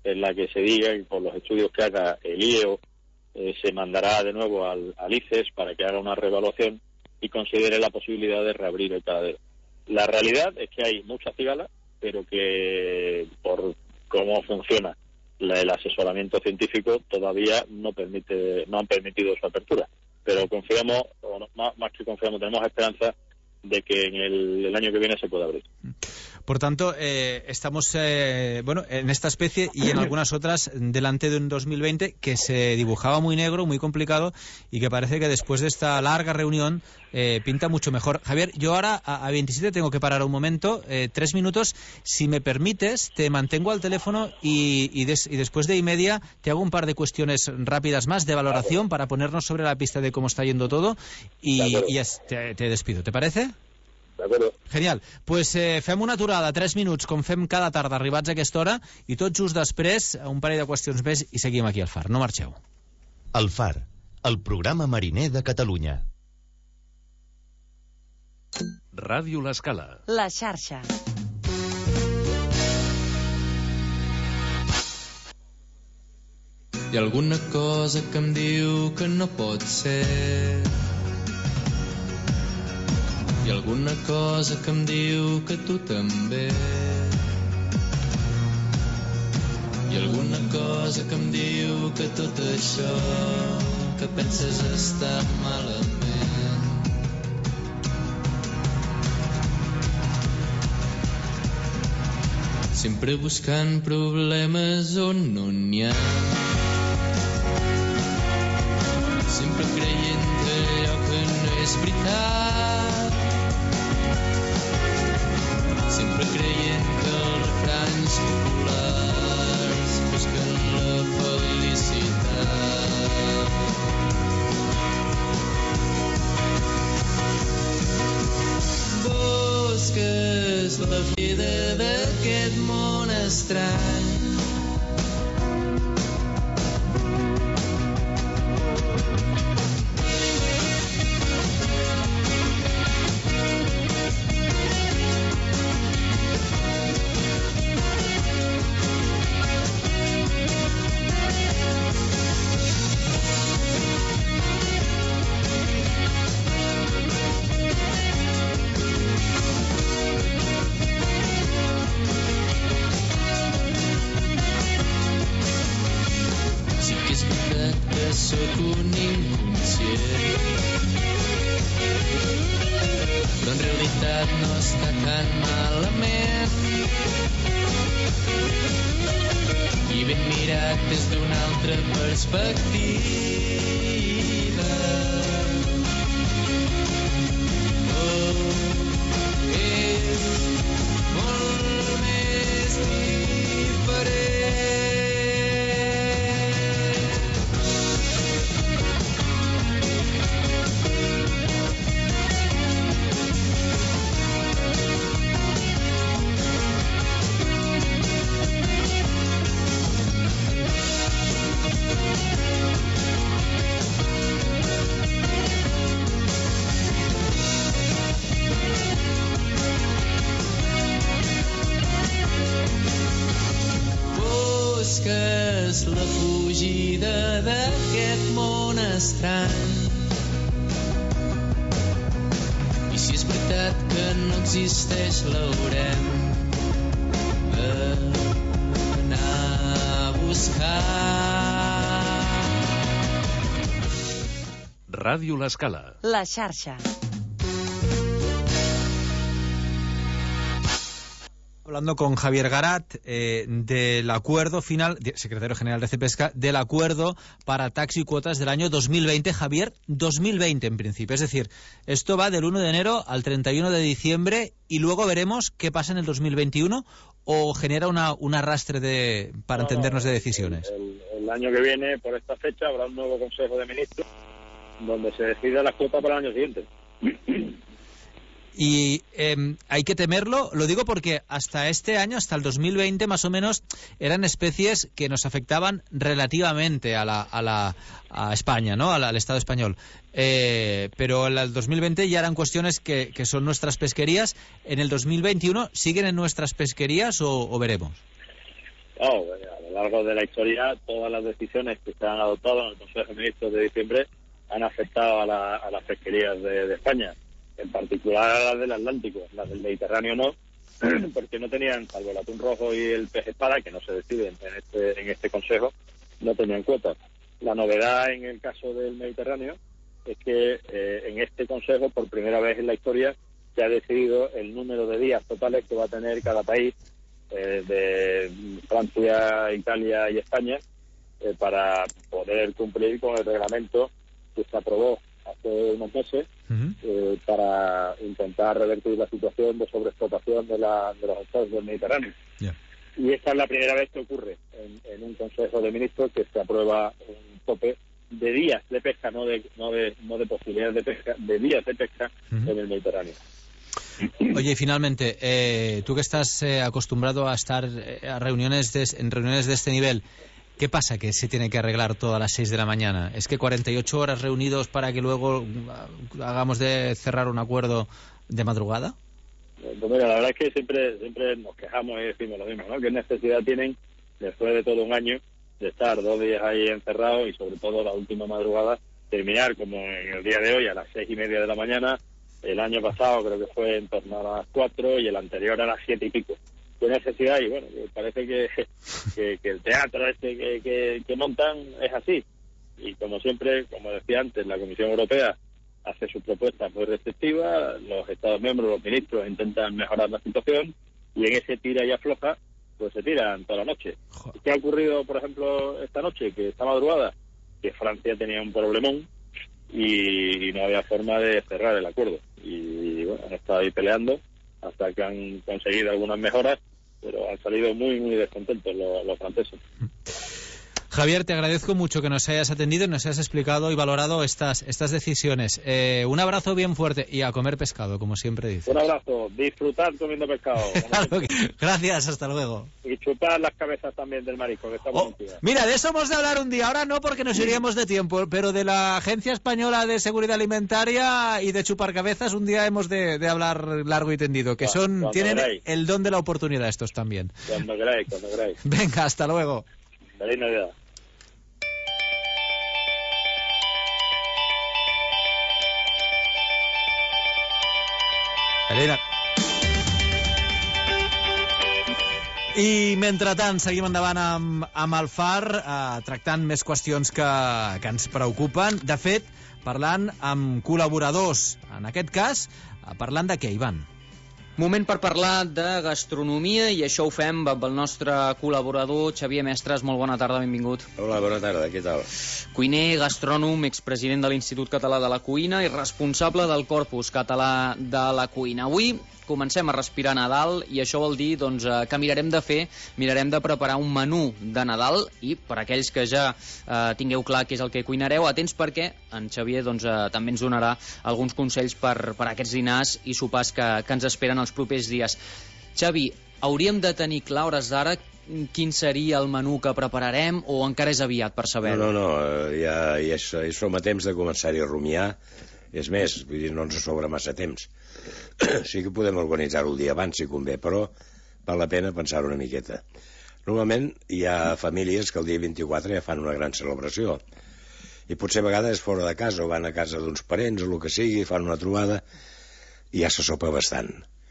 Speaker 17: en la que se diga que por los estudios que haga el I E O eh, se mandará de nuevo al, al I C E S para que haga una reevaluación y considere la posibilidad de reabrir el caladero. La realidad es que hay muchas cigalas, pero que por cómo funciona la, el asesoramiento científico todavía no permite, no han permitido su apertura. Pero confiamos, o no, más, más que confiamos, tenemos esperanza de que en el, el año que viene se pueda abrir.
Speaker 7: Por tanto, eh, estamos eh, bueno, en esta especie y en algunas otras delante de un dos mil veinte que se dibujaba muy negro, muy complicado y que parece que después de esta larga reunión eh, pinta mucho mejor. Javier, yo ahora a, a veintisiete tengo que parar un momento, eh, tres minutos. Si me permites, te mantengo al teléfono y, y, des, y después de y media te hago un par de cuestiones rápidas más de valoración para ponernos sobre la pista de cómo está yendo todo y, y es, te, te despido. ¿Te parece?
Speaker 17: De acuerdo.
Speaker 7: Genial. Pues eh, fem una aturada, tres minuts, com fem cada tarda arribats a aquesta hora, i tot just després, un parell de qüestions més i seguim aquí al Far. No marxeu.
Speaker 6: El Far, el programa mariner de Catalunya.
Speaker 18: Ràdio L'Escala.
Speaker 5: La xarxa.
Speaker 19: Hi ha alguna cosa que em diu que no pot ser. Hi ha alguna cosa que em diu que tu també. Hi ha alguna cosa que em diu que tot això que penses està malament. Sempre buscant problemes on no n'hi ha. Sempre creient allò que no és veritat. Sempre creient que els refranys populars busquen la felicitat. Busques la vida d'aquest món estrany. Sóc un inconscient, però en realitat no està tan malament. I ben mirat des d'una altra perspectiva. Oh, és molt més diferent. Busques la fugida d'aquest món estrany. I si és veritat que no existeix, l'haurem d'anar a buscar.
Speaker 18: Ràdio L'Escala.
Speaker 5: La xarxa.
Speaker 7: Hablando con Javier Garat eh, del acuerdo final, secretario general de Cepesca, del acuerdo para taxi y cuotas del año dos mil veinte. Javier, dos mil veinte en principio. Es decir, esto va del uno de enero al treinta y uno de diciembre y luego veremos qué pasa en el dos mil veintiuno o genera una, un arrastre de, para no, entendernos no, de decisiones.
Speaker 17: El, el año que viene, por esta fecha, habrá un nuevo Consejo de Ministros donde se decida las cuotas para el año siguiente.
Speaker 7: Y eh, hay que temerlo, lo digo porque hasta este año, hasta el dos mil veinte más o menos, eran especies que nos afectaban relativamente a la a la a España, ¿no? Al, al Estado español. Eh, pero en el dos mil veinte ya eran cuestiones que, que son nuestras pesquerías. ¿En el dos mil veintiuno siguen en nuestras pesquerías o, o veremos?
Speaker 17: No, la lo largo de la historia, todas las decisiones que se han adoptado en el Consejo de Ministros de diciembre han afectado a, la, a las pesquerías de, de España, en particular a las del Atlántico. Las del Mediterráneo no, porque no tenían, salvo el atún rojo y el pez espada, que no se deciden en este, en este Consejo, no tenían cuotas. La novedad en el caso del Mediterráneo es que eh, en este Consejo, por primera vez en la historia, se ha decidido el número de días totales que va a tener cada país, eh, de Francia, Italia y España, eh, para poder cumplir con el reglamento que se aprobó hace unos meses, uh-huh. eh, para intentar revertir la situación de sobreexplotación de, la, de los estados del Mediterráneo. Yeah. Y esta es la primera vez que ocurre en, en un Consejo de Ministros que se aprueba un tope de días de pesca, no de no de, no de posibilidades de pesca, de días de pesca uh-huh. en el Mediterráneo.
Speaker 7: Oye, y finalmente, eh, tú que estás eh, acostumbrado a estar eh, a reuniones de, en reuniones de este nivel, ¿qué pasa que se tiene que arreglar todo a las seis de la mañana? ¿Es que cuarenta y ocho horas reunidos para que luego hagamos de cerrar un acuerdo de madrugada?
Speaker 17: Pues mira, la verdad es que siempre siempre nos quejamos y decimos lo mismo, ¿no? ¿Qué necesidad tienen, después de todo un año, de estar dos días ahí encerrados y sobre todo la última madrugada, terminar como en el día de hoy a las seis y media de la mañana? El año pasado creo que fue en torno a las cuatro y el anterior a las siete y pico. ¿Qué necesidad? Y bueno, parece que, que, que el teatro este que, que, que montan es así. Y como siempre, como decía antes, la Comisión Europea hace sus propuestas muy restrictivas, los Estados miembros, los ministros intentan mejorar la situación y en ese tira y afloja, pues se tiran toda la noche. ¿Qué ha ocurrido, por ejemplo, esta noche, que esta madrugada? Que Francia tenía un problemón y, y no había forma de cerrar el acuerdo. Y bueno, han estado ahí peleando hasta que han conseguido algunas mejoras, pero han salido muy, muy descontentos los, los franceses.
Speaker 7: Javier, te agradezco mucho que nos hayas atendido y nos hayas explicado y valorado estas estas decisiones. Eh, un abrazo bien fuerte y a comer pescado, como siempre dices.
Speaker 17: Un abrazo, disfrutad comiendo pescado.
Speaker 7: Claro que... Gracias, hasta luego.
Speaker 17: Y chupar las cabezas también del marisco, que está muy
Speaker 7: oh, mira, de eso hemos de hablar un día, ahora no porque nos iríamos de tiempo, pero de la Agencia Española de Seguridad Alimentaria y de chupar cabezas un día hemos de, de hablar largo y tendido, que son cuando tienen queráis. El don de la oportunidad estos también.
Speaker 17: Cuando queráis, cuando queráis.
Speaker 7: Venga, hasta luego.
Speaker 17: Feliz Navidad.
Speaker 7: Elena. I, mentrestant, seguim endavant amb, amb el F A R, eh, tractant més qüestions que, que ens preocupen. De fet, parlant amb col·laboradors. En aquest cas, eh, parlant de què, Ivan?
Speaker 20: Moment per parlar de gastronomia i això ho fem amb el nostre col·laborador Xavier Mestres. Molt bona tarda, benvingut.
Speaker 21: Hola, bona tarda, què tal?
Speaker 20: Cuiner, gastrònom, expresident de l'Institut Català de la Cuina i responsable del Corpus Català de la Cuina. Avui comencem a respirar Nadal i això vol dir doncs, que mirarem de fer, mirarem de preparar un menú de Nadal i per aquells que ja eh, tingueu clar què és el que cuinareu, atents perquè en Xavier doncs, eh, també ens donarà alguns consells per, per aquests dinars i sopars que, que ens esperen els propers dies. Xavi, hauríem de tenir clar hores d'ara quin seria el menú que prepararem o encara és aviat per saber-ho?
Speaker 21: No, no, no, ja, ja, ja som a temps de començar-hi a rumiar. És més, vull dir, no ens sobra massa temps. Sí que podem organitzar-ho el dia abans, si convé, però val la pena pensar una miqueta. Normalment hi ha famílies que el dia vint-i-quatre ja fan una gran celebració i potser a vegades fora de casa o van a casa d'uns parents o el que sigui, fan una trobada i ja se sopa bastant.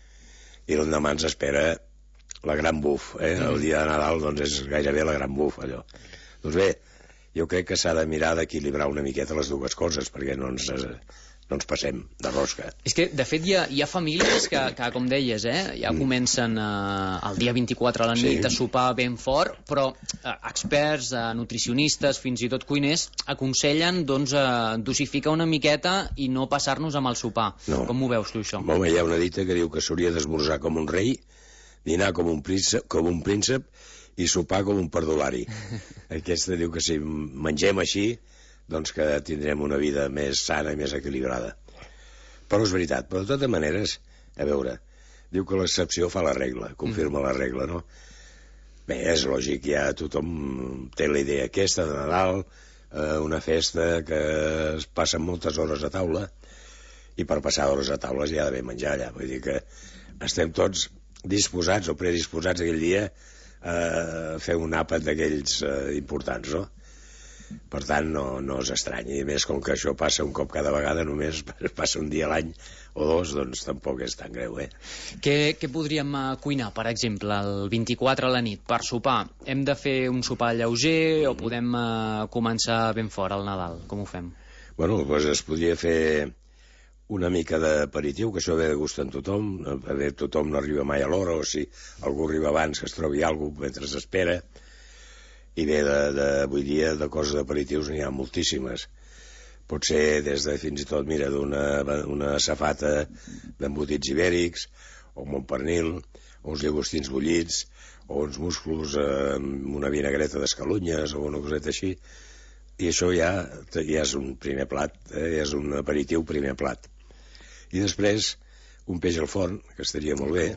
Speaker 21: I l'endemà ens espera la gran buf, eh? El dia de Nadal doncs és gairebé la gran buf, allò. Doncs bé, jo crec que s'ha de mirar d'equilibrar una miqueta les dues coses perquè no ens... no ens passem de rosca.
Speaker 20: És que, de fet, hi ha, hi ha famílies que, que, com deies, eh, ja mm. comencen eh, el dia vint-i-quatre a la nit sí. a sopar ben fort, però eh, experts, eh, nutricionistes, fins i tot cuiners, aconsellen doncs, eh, dosificar una miqueta i no passar-nos amb el sopar. No. Com ho veus tu, això?
Speaker 21: Home, hi ha una dita que diu que s'hauria d'esmorzar com un rei, dinar com un príncep, com un príncep i sopar com un perdulari. Aquesta diu que si mengem així doncs que tindrem una vida més sana i més equilibrada. Però és veritat, però de totes maneres, a veure, diu que l'excepció fa la regla, confirma mm. la regla, no? Bé, és lògic, ja tothom té la idea aquesta de Nadal, eh, una festa que es passen moltes hores a taula, i per passar hores a taula hi ha d'haver menjar allà, vull dir que estem tots disposats o predisposats aquell dia a fer un àpat d'aquells eh, importants, no? Per tant, no, no és estrany. I a més, com que això passa un cop cada vegada, només passa un dia a l'any o dos, doncs tampoc és tan greu, eh?
Speaker 20: Què, què podríem uh, cuinar, per exemple, el vint-i-quatre a la nit, per sopar? Hem de fer un sopar lleuger o podem uh, començar ben fora al Nadal? Com ho fem?
Speaker 21: Bueno, doncs es podria fer una mica d'aperitiu, que això ve de gust en tothom. A veure, tothom no arriba mai a l'hora, o si algú arriba abans, que es trobi alguna cosa mentre s'espera. I bé, de, de, avui dia de coses d'aperitius n'hi ha moltíssimes. Pot ser des de fins i tot, mira, d'una una safata d'embotits ibèrics, o un montpernil, o uns llagostins bullits, o uns musclos amb una vinagreta d'escalunyes, o una coseta així. I això ja, ja és un primer plat, eh? Ja és un aperitiu primer plat. I després, un peix al forn, que estaria molt bé,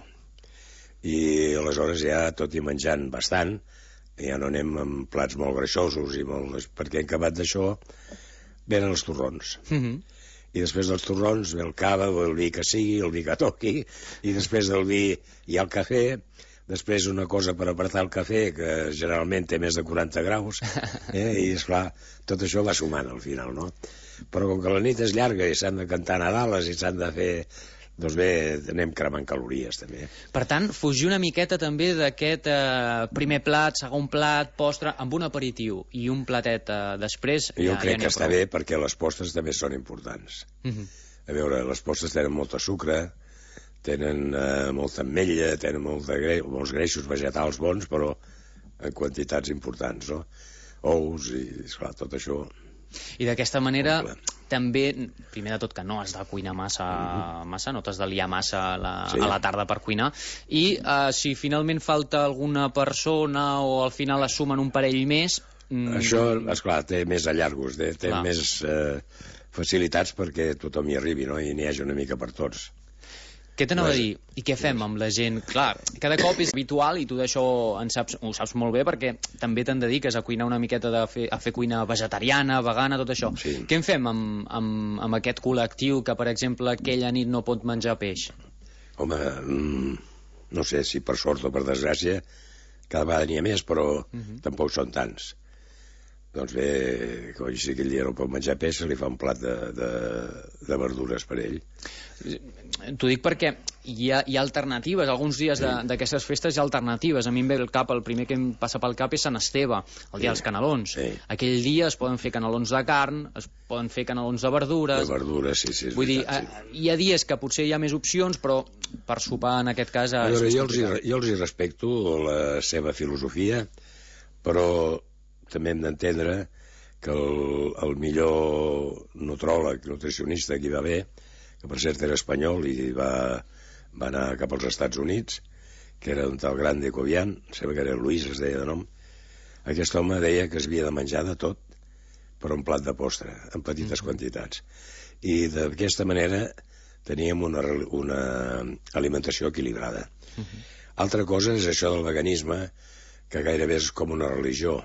Speaker 21: i aleshores ja, tot i menjant bastant, ja no anem amb plats molt greixosos, i molt, perquè en acabat d'això venen els torrons.
Speaker 20: Mm-hmm.
Speaker 21: I després dels torrons ve el cava, o el vi que sigui, el vi que toqui, i després del vi hi ha el cafè, després una cosa per apretar el cafè, que generalment té més de quaranta graus, eh? I esclar, tot això va sumant al final, no? Però com que la nit és llarga i s'han de cantar Nadales i s'han de fer... Doncs bé, anem cremant calories, també.
Speaker 20: Per tant, fugir una miqueta també d'aquest eh, primer plat, segon plat, postre, amb un aperitiu i un platet eh, després...
Speaker 21: Jo
Speaker 20: ja,
Speaker 21: crec
Speaker 20: ja
Speaker 21: que està bé perquè les postres també són importants.
Speaker 20: Mm-hmm.
Speaker 21: A veure, les postres tenen molta sucre, tenen eh, molta ametlla, tenen molt de gre... molts greixos vegetals bons, però en quantitats importants, no? Ous i, esclar, tot això...
Speaker 20: I d'aquesta manera també, primer de tot, que no has de cuinar massa, massa no t'has de liar massa a la, sí. a la tarda per cuinar, i uh, si finalment falta alguna persona o al final es sumen un parell més... Mm...
Speaker 21: Això, esclar, té més allargos, té, té més eh, facilitats perquè tothom hi arribi, no? I n'hi hagi una mica per tots.
Speaker 20: Què t'anava a dir? I què fem amb la gent? Clar, cada cop és habitual, i tu d'això en saps, ho saps molt bé, perquè també te'n dediques a cuinar una miqueta, de fer, a fer cuina vegetariana, vegana, tot això.
Speaker 21: Sí.
Speaker 20: Què en fem amb, amb, amb aquest col·lectiu que, per exemple, aquella nit no pot menjar peix?
Speaker 21: Home, mm, no sé si per sort o per desgràcia, cada vegada n'hi ha més, però uh-huh. tampoc són tants. Doncs bé, com si aquell dia no pot menjar peix, se li fa un plat de, de, de verdures per ell.
Speaker 20: T'ho dic perquè hi ha, hi ha alternatives. Alguns dies sí. d'aquestes festes hi ha alternatives. A mi em ve el cap, el primer que em passa pel cap és Sant Esteve, el dia sí. dels canelons. Sí. Aquell dia es poden fer canelons de carn, es poden fer canelons de verdures.
Speaker 21: De verdures, sí, sí.
Speaker 20: Vull
Speaker 21: veritat,
Speaker 20: dir, sí. hi ha dies que potser hi ha més opcions, però per sopar en aquest cas...
Speaker 21: A veure, jo els, hi, jo els hi respecto la seva filosofia, però també hem d'entendre que el, el millor nutròleg, nutricionista que hi va haver, que per cert era espanyol i va, va anar cap als Estats Units, que era un tal Grande Cobian, sembla que era Luis, es deia de nom. Aquest home deia que es havia de menjar de tot, però un plat de postre, en petites mm-hmm. quantitats. I d'aquesta manera teníem una, una alimentació equilibrada. Mm-hmm. Altra cosa és això del veganisme, que gairebé és com una religió.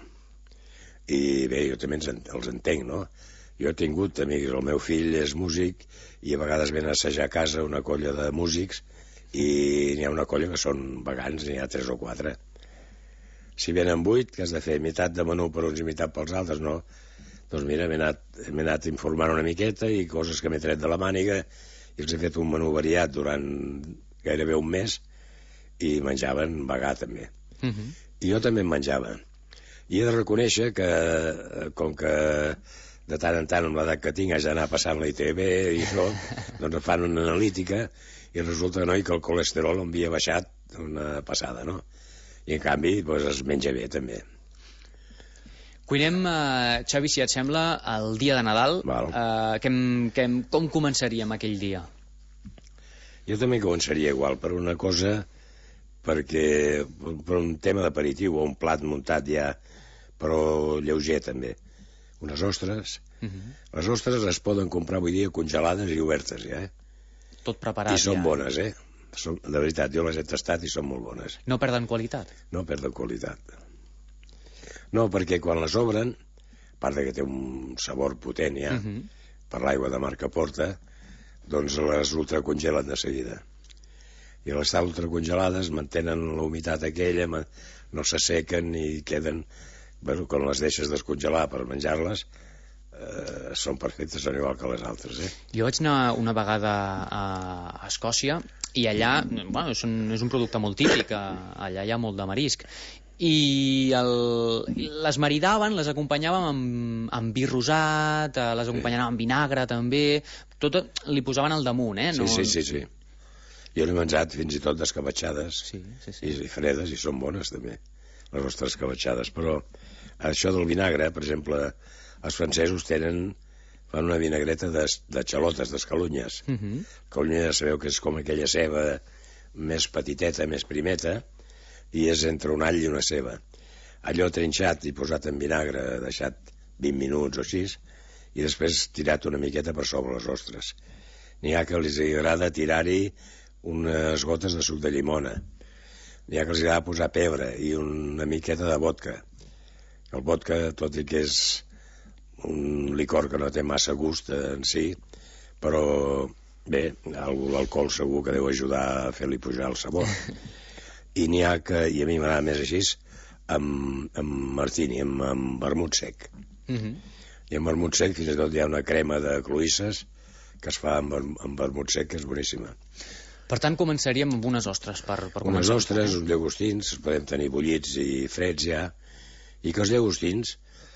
Speaker 21: I bé, jo també els entenc, no? Jo he tingut amics, el meu fill és músic i a vegades ven a assajar a casa una colla de músics i n'hi ha una colla que són vegans, n'hi ha tres o quatre. Si venen vuit, que has de fer meitat de menú per uns i meitat pels altres, no? Doncs mira, m'he anat, m'he anat informant una miqueta i coses que m'he tret de la màniga i els he fet un menú variat durant gairebé un mes i menjaven vegà també.
Speaker 20: Mm-hmm.
Speaker 21: I jo també en menjava. I he de reconèixer que, com que de tant en tant, amb l'edat que tinc, haig d'anar passant la I T B i això, doncs fan una analítica i resulta, no, que el colesterol em havia baixat una passada, no? I en canvi, doncs, es menja bé, també.
Speaker 20: Cuinem, eh, Xavi, si et sembla, el dia de Nadal. Eh, que, que, com començaríem aquell dia?
Speaker 21: Jo també començaria igual, per una cosa, perquè per un tema d'aperitiu o un plat muntat ja, però lleuger també. Unes ostres.
Speaker 20: Uh-huh.
Speaker 21: Les ostres es poden comprar avui dia congelades i obertes, ja, eh?
Speaker 20: Tot preparat,
Speaker 21: I són
Speaker 20: ja.
Speaker 21: bones, eh? Són, de veritat, jo les he tastat i són molt bones.
Speaker 20: No perden qualitat?
Speaker 21: No perden qualitat. No, perquè quan les obren, a part que té un sabor potent ja,
Speaker 20: uh-huh.
Speaker 21: per l'aigua de mar que porta, doncs les ultracongelen de seguida. I les estan ultracongelades mantenen la humitat aquella, no s'assequen i queden... Bueno, quan les deixes descongelar per menjar-les, eh, són perfectes, són igual que les altres, eh?
Speaker 20: Jo vaig anar una vegada a, a Escòcia i allà, bueno, és un, és un producte molt típic, allà hi ha molt de marisc, i el, les maridaven, les acompanyaven amb, amb vi rosat, les acompanyaven amb vinagre també, tot li posaven al damunt, eh?
Speaker 21: No... Sí, sí, sí, sí. Jo n'he menjat fins i tot d'escabetxades,
Speaker 20: sí, sí, sí.
Speaker 21: I, i fredes, i són bones també, les nostres escabetxades, però això del vinagre, per exemple, els francesos tenen, fan una vinagreta de, de xalotes, d'escalunyes. Uh -huh. Calunya ja sabeu que és com aquella ceba més petiteta, més primeta, i és entre un all i una ceba. Allò trinxat i posat en vinagre, deixat vint minuts o així, i després tirat una miqueta per sobre les ostres. N'hi ha que els agrada tirar-hi unes gotes de suc de llimona. N'hi ha que els agrada posar pebre i una miqueta de vodka. El vodka, tot i que és un licor que no té massa gust en si, però bé, l'alcohol segur que deu ajudar a fer-li pujar el sabor. I n'hi ha que, i a mi m'agrada més així, amb, amb martini, amb, amb vermut sec. Uh -huh. I amb vermut sec fins i tot hi ha una crema de cloïsses que es fa amb, amb vermut sec, que és boníssima.
Speaker 20: Per tant, començaríem amb unes ostres per, per
Speaker 21: unes
Speaker 20: començar.
Speaker 21: Unes ostres, uns llagostins, els podem tenir bullits i freds ja, i que els llagostins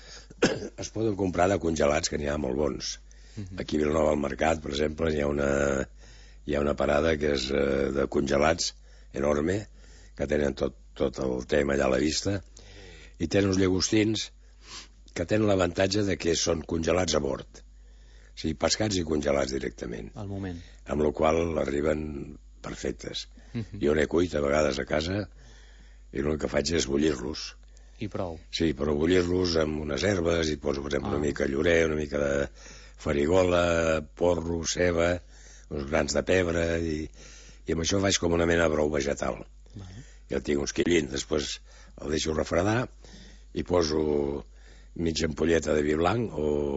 Speaker 21: es poden comprar de congelats, que n'hi ha molt bons. Uh -huh. Aquí a Vilanova al Mercat, per exemple, hi ha una, hi ha una parada que és eh, de congelats enorme, que tenen tot, tot el tema allà a la vista, i tenen uns llagostins que tenen l'avantatge de que són congelats a bord. O sigui, pescats i congelats directament.
Speaker 20: Al moment.
Speaker 21: Amb la qual arriben perfectes. Uh -huh. Jo n'he cuit a vegades a casa i l'únic que faig és bullir-los.
Speaker 20: I prou.
Speaker 21: Sí, però bullir-los amb unes herbes i poso, per exemple, ah. una mica de llorer, una mica de farigola, porro, ceba, uns grans de pebre, i, i amb això faig com una mena de brou vegetal. Vale. Ja tinc uns quillins, després el deixo refredar i poso mitja ampolleta de vi blanc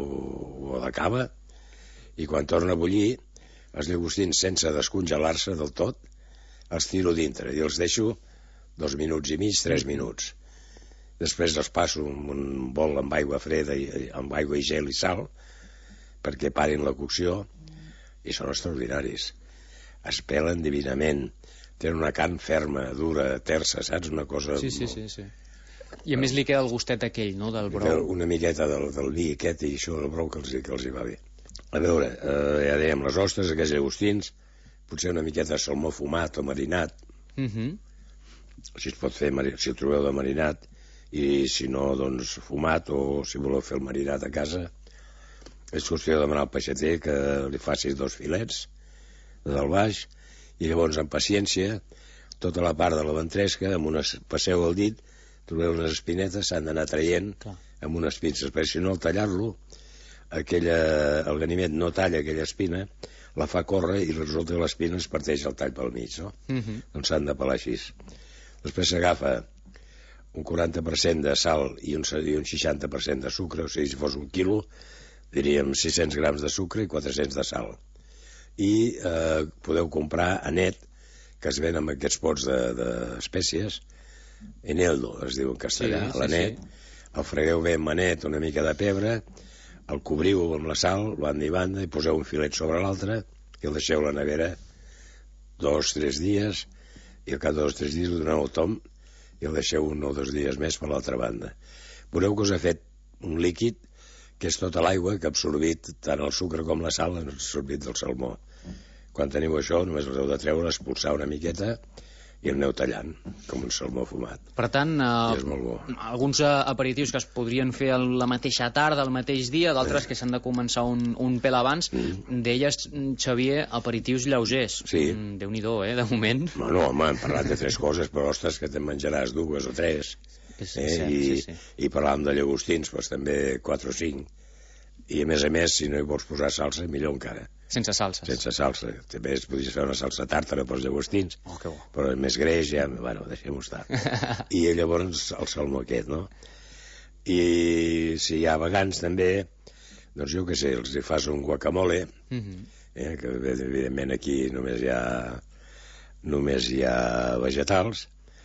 Speaker 21: o, o de cava, i quan torna a bullir, els llagostins, sense descongelar-se del tot, els tiro dintre i els deixo dos minuts i mig, tres minuts. Després els passo en un bol amb aigua freda, i, amb aigua i gel i sal, perquè parin la cocció, i són extraordinaris. Es pelen divinament, tenen una carn ferma, dura, tersa, saps? Una cosa...
Speaker 20: Sí, sí, sí, sí. I a més li queda el gustet aquell, no?, del brou.
Speaker 21: Una miqueta del, del vi aquest i això del brou que els, que els hi va bé. A veure, eh, ja dèiem, les ostres, aquests llagostins, potser una miqueta de salmó fumat o marinat. Uh -huh. Si es pot fer, si el trobeu de marinat, i si no, doncs fumat, o si voleu fer el marinat a casa, és qüestió de demanar al peixater que li faci dos filets de dalt baix, i llavors, amb paciència, tota la part de la ventresca, amb unes, passeu el dit, trobeu unes espinetes, s'han d'anar traient Clar. amb unes pinces, perquè si no, al tallar-lo, aquella, el ganivet no talla aquella espina, la fa córrer i resulta que l'espina es parteix el tall pel mig, no? Uh -huh. Doncs s'han de pelar així. Després s'agafa un quaranta per cent de sal i un, i un seixanta per cent de sucre, o sigui, si fos un quilo, diríem sis-cents grams de sucre i quatre-cents de sal. I eh, podeu comprar anet, que es ven amb aquests pots d'espècies, de, eneldo, es diu en castellà, sí, sí, l'anet, sí. El fregueu bé amb anet, una mica de pebre, el cobriu amb la sal, banda i banda, i poseu un filet sobre l'altre, i el deixeu a la nevera dos o tres dies, i al cap de dos o tres dies li doneu el tom, i el deixeu un o dos dies més per l'altra banda. Veureu que us ha fet un líquid que és tota l'aigua que ha absorbit tant el sucre com la sal, ha absorbit del salmó. Quan teniu això, només us heu de treure, expulsar una miqueta i el aneu tallant, com un salmó fumat.
Speaker 20: Per tant, uh,
Speaker 21: és molt bo.
Speaker 20: Alguns uh, aperitius que es podrien fer la mateixa tarda, el mateix dia, d'altres que s'han de començar un, un pel abans. Mm. Deies, Xavier, aperitius lleugers.
Speaker 21: Sí.
Speaker 20: Mm, Déu-n'hi-do, eh, de moment.
Speaker 21: No, no, home, hem parlat de tres coses, però ostres, que te'n menjaràs dues o tres.
Speaker 20: Sí,
Speaker 21: eh?
Speaker 20: sí,
Speaker 21: I,
Speaker 20: sí, sí.
Speaker 21: I parlàvem de llagostins, doncs també quatre o cinc. I a més a més, si no hi vols posar salsa, millor encara.
Speaker 20: Sense salses.
Speaker 21: Sense salsa. També es podria fer una salsa tàrtara pels llagostins,
Speaker 20: oh, que bo.
Speaker 21: Però més greix ja, bueno, deixem-ho estar. I llavors el salmó aquest, no? I si hi ha vegans també, doncs jo què sé, els hi fas un guacamole, uh -huh. eh, que evidentment aquí només hi ha només hi ha vegetals,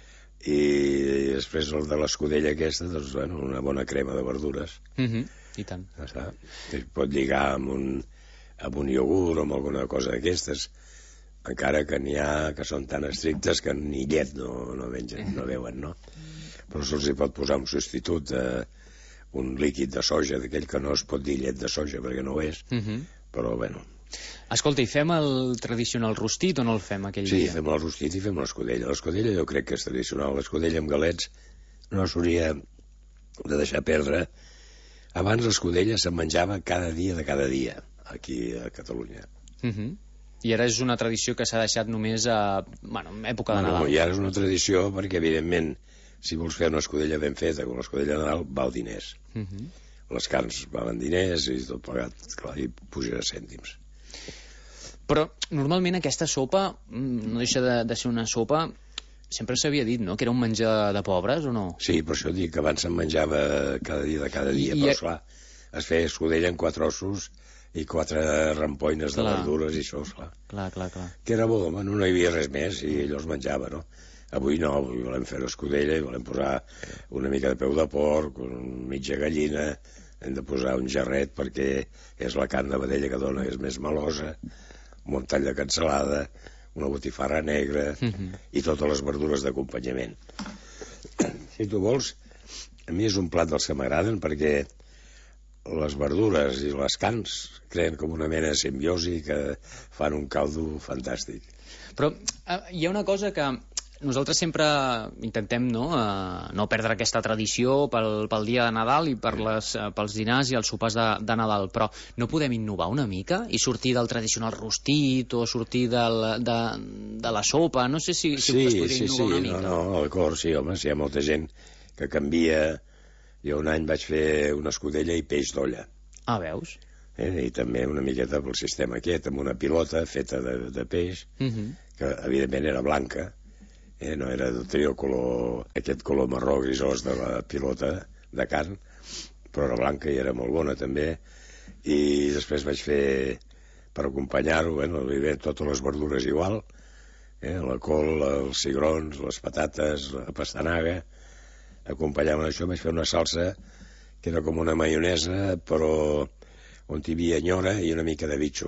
Speaker 21: i després el de l'escudella aquesta, doncs, bueno, una bona crema de verdures.
Speaker 20: Mm-hmm. I tant.
Speaker 21: Ja es pot lligar amb un, amb un iogurt o amb alguna cosa d'aquestes, encara que n'hi ha que són tan estrictes que ni llet no, no mengen, no beuen, no? Però se'ls hi pot posar un substitut de un líquid de soja, d'aquell que no es pot dir llet de soja, perquè no ho és,
Speaker 20: Mm-hmm.
Speaker 21: però, bueno.
Speaker 20: Escolta, i fem el tradicional rostit o no el fem aquell
Speaker 21: Sí,
Speaker 20: dia?
Speaker 21: fem el rostit i fem l'escudella. L'escudella jo crec que és tradicional. L'escudella amb galets no s'hauria de deixar perdre. Abans l'escudella se'n menjava cada dia de cada dia, aquí a Catalunya.
Speaker 20: Mm-hmm. I ara és una tradició que s'ha deixat només a, bueno, en època de
Speaker 21: No,
Speaker 20: Nadal.
Speaker 21: I ara és una tradició perquè, evidentment, si vols fer una escudella ben feta, com l'escudella de Nadal, val diners.
Speaker 20: Mm-hmm.
Speaker 21: Les carns valen diners i tot plegat, clar, i pujarà cèntims.
Speaker 20: Però normalment aquesta sopa mm, no deixa de, de ser una sopa, sempre s'havia dit, no?, que era un menjar de pobres, o no?
Speaker 21: Sí, per això dic que abans se'n menjava cada dia de cada dia,
Speaker 20: I-
Speaker 21: però
Speaker 20: i-
Speaker 21: esclar, es feia escudella en quatre ossos i quatre rampoines de
Speaker 20: Clar.
Speaker 21: verdures i això, esclar.
Speaker 20: Clar, clar, clar.
Speaker 21: Que era bo, bueno, no hi havia res més i allò es menjava, no? Avui no, avui volem fer l'escudella i volem posar una mica de peu de porc, un mitja gallina, hem de posar un jarret perquè és la carn de vedella que dona, és més melosa, un tall de cansalada, una botifarra negra
Speaker 20: Mm-hmm.
Speaker 21: i totes les verdures d'acompanyament. Si tu vols, a mi és un plat dels que m'agraden perquè les verdures i les carns creen com una mena de simbiosi que fan un caldo fantàstic.
Speaker 20: Però eh, hi ha una cosa que nosaltres sempre intentem no, eh, no perdre aquesta tradició pel, pel dia de Nadal i per les, eh, pels dinars i els sopars de, de Nadal, però no podem innovar una mica i sortir del tradicional rostit o sortir del, de, de la sopa? No sé si, si
Speaker 21: Sí,
Speaker 20: es podria
Speaker 21: sí,
Speaker 20: innovar
Speaker 21: sí,
Speaker 20: una
Speaker 21: no,
Speaker 20: mica.
Speaker 21: no, d'acord, sí, home, si hi ha molta gent que canvia. Jo un any vaig fer una escudella i peix d'olla.
Speaker 20: Ah, veus?
Speaker 21: Eh? I també una miqueta pel sistema aquest, amb una pilota feta de, de peix,
Speaker 20: Mm-hmm.
Speaker 21: que evidentment era blanca, eh? No era, tenia el color, aquest color marró grisós de la pilota de carn, però era blanca i era molt bona també. I després vaig fer, per acompanyar-ho, bueno, totes les verdures igual, eh? La col, els cigrons, les patates, la pastanaga, acompanyàvem això, vaig fer una salsa que era com una maionesa, però on hi havia nyora i una mica de bitxo,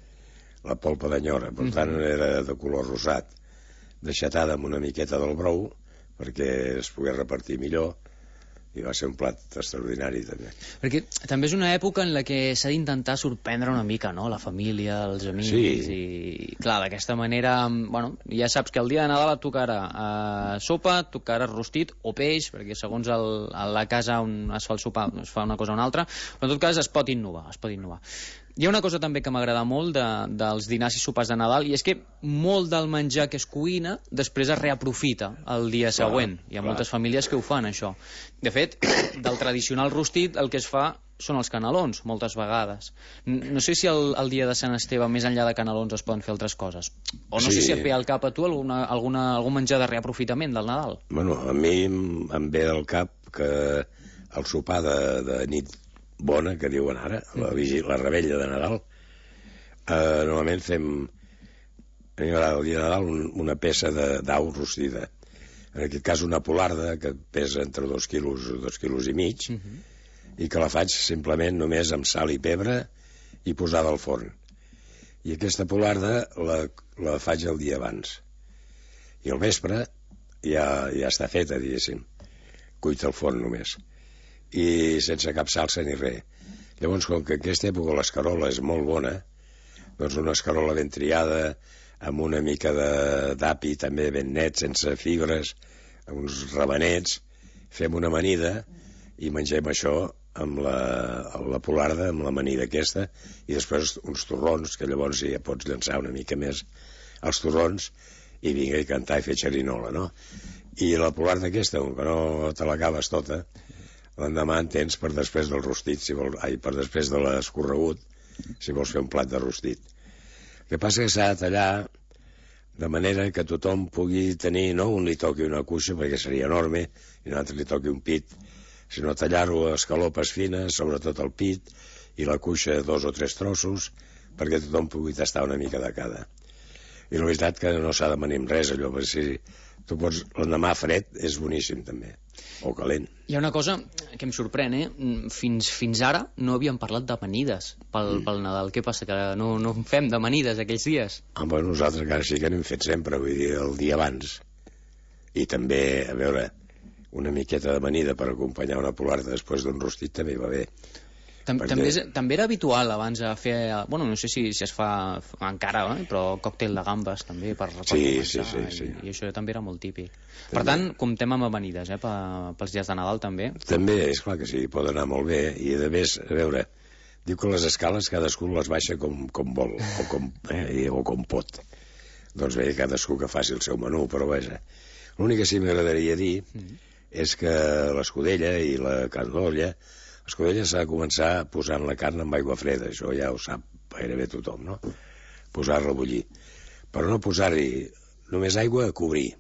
Speaker 21: la polpa de nyora, per tant era de color rosat, deixatada amb una miqueta del brou perquè es pogués repartir millor, i va ser un plat extraordinari també.
Speaker 20: Perquè també és una època en la que s'ha d'intentar sorprendre una mica, no?, la família, els amics,
Speaker 21: Sí.
Speaker 20: i clar, d'aquesta manera, bueno, ja saps que el dia de Nadal et tocarà eh, sopa, et tocarà rostit o peix, perquè segons el, la casa on es fa el sopar es fa una cosa o una altra, però en tot cas es pot innovar, es pot innovar. Hi ha una cosa també que m'agrada molt de, dels dinars i sopars de Nadal, i és que molt del menjar que es cuina després es reaprofita el dia
Speaker 21: Clar,
Speaker 20: següent. Hi ha
Speaker 21: clar.
Speaker 20: moltes famílies que ho fan, això. De fet, del tradicional rostit el que es fa són els canelons, moltes vegades. N- No sé si el, el dia de Sant Esteve, més enllà de canelons, es poden fer altres coses. O no
Speaker 21: Sí.
Speaker 20: sé si et ve al cap a tu alguna, alguna, algun menjar de reaprofitament del Nadal.
Speaker 21: Bueno, a mi em, em ve del cap que el sopar de, de nit bona, que diuen ara, la, vigi, la rebella de Nadal, eh, normalment fem, a mi m'agrada el dia de Nadal, un, una peça de- d'au rostida. En aquest cas una polarda, que pesa entre dos quilos, dos quilos i mig, i que la faig simplement només amb sal i pebre i posada al forn. I aquesta polarda la, la faig el dia abans. I al vespre ja, ja està feta, diguéssim, cuita al forn només, i sense cap salsa ni res. Llavors, com que en aquesta època l'escarola és molt bona, doncs una escarola ben triada, amb una mica de- d'api també ben net, sense fibres, amb uns rabanets, fem una amanida i mengem això amb la, amb la polarda, amb l'amanida aquesta, i després uns torrons, que llavors ja pots llançar una mica més els torrons, i vinga i cantar i fer xerinola, no? I la polarda aquesta, com que no te l'acabes tota, l'endemà en tens per després del rostit, si vols, ai, per després de l'escorregut, si vols fer un plat de rostit. El que passa que s'ha de tallar de manera que tothom pugui tenir, no un li toqui una cuixa, perquè seria enorme, i un altre li toqui un pit, sinó tallar-ho a escalopes fines, sobretot el pit, i la cuixa dos o tres trossos, perquè tothom pugui tastar una mica de cada. I la veritat que no s'ha d'amanir amb res, allò, perquè si tu pots... L'endemà fred és boníssim, també, o calent.
Speaker 20: Hi ha una cosa que em sorprèn, eh? Fins, fins ara no havíem parlat d'amanides pel, mm. pel Nadal. Què passa, que no, no en fem d'amanides aquells dies?
Speaker 21: Ah, bueno, nosaltres encara sí que n'hem fet sempre, vull dir, el dia abans. I també, a veure, una miqueta d'amanida per acompanyar una polarda després d'un rostit també va bé.
Speaker 20: Tam
Speaker 21: perquè...
Speaker 20: també, és, també era habitual abans a fer... Bueno, no sé si, si es fa encara, eh? Però còctel de gambes també per, per
Speaker 21: sí,
Speaker 20: començar,
Speaker 21: sí, sí, sí.
Speaker 20: I, i això també era molt típic.
Speaker 21: També.
Speaker 20: Per tant, comptem amb amanides, eh? Pels dies de Nadal també.
Speaker 21: També, és clar que sí, pot anar molt bé. I a més, a veure, diu que les escales cadascú les baixa com, com vol o com, eh, o com pot. Doncs bé, cadascú que faci el seu menú, però vaja. L'únic que sí m'agradaria dir mm. és que l'escudella i la carn d'olla, l'escudella s'ha de començar posant la carn amb aigua freda, això ja ho sap gairebé tothom, no? Posar-la a bullir. Però no posar-hi només aigua a cobrir,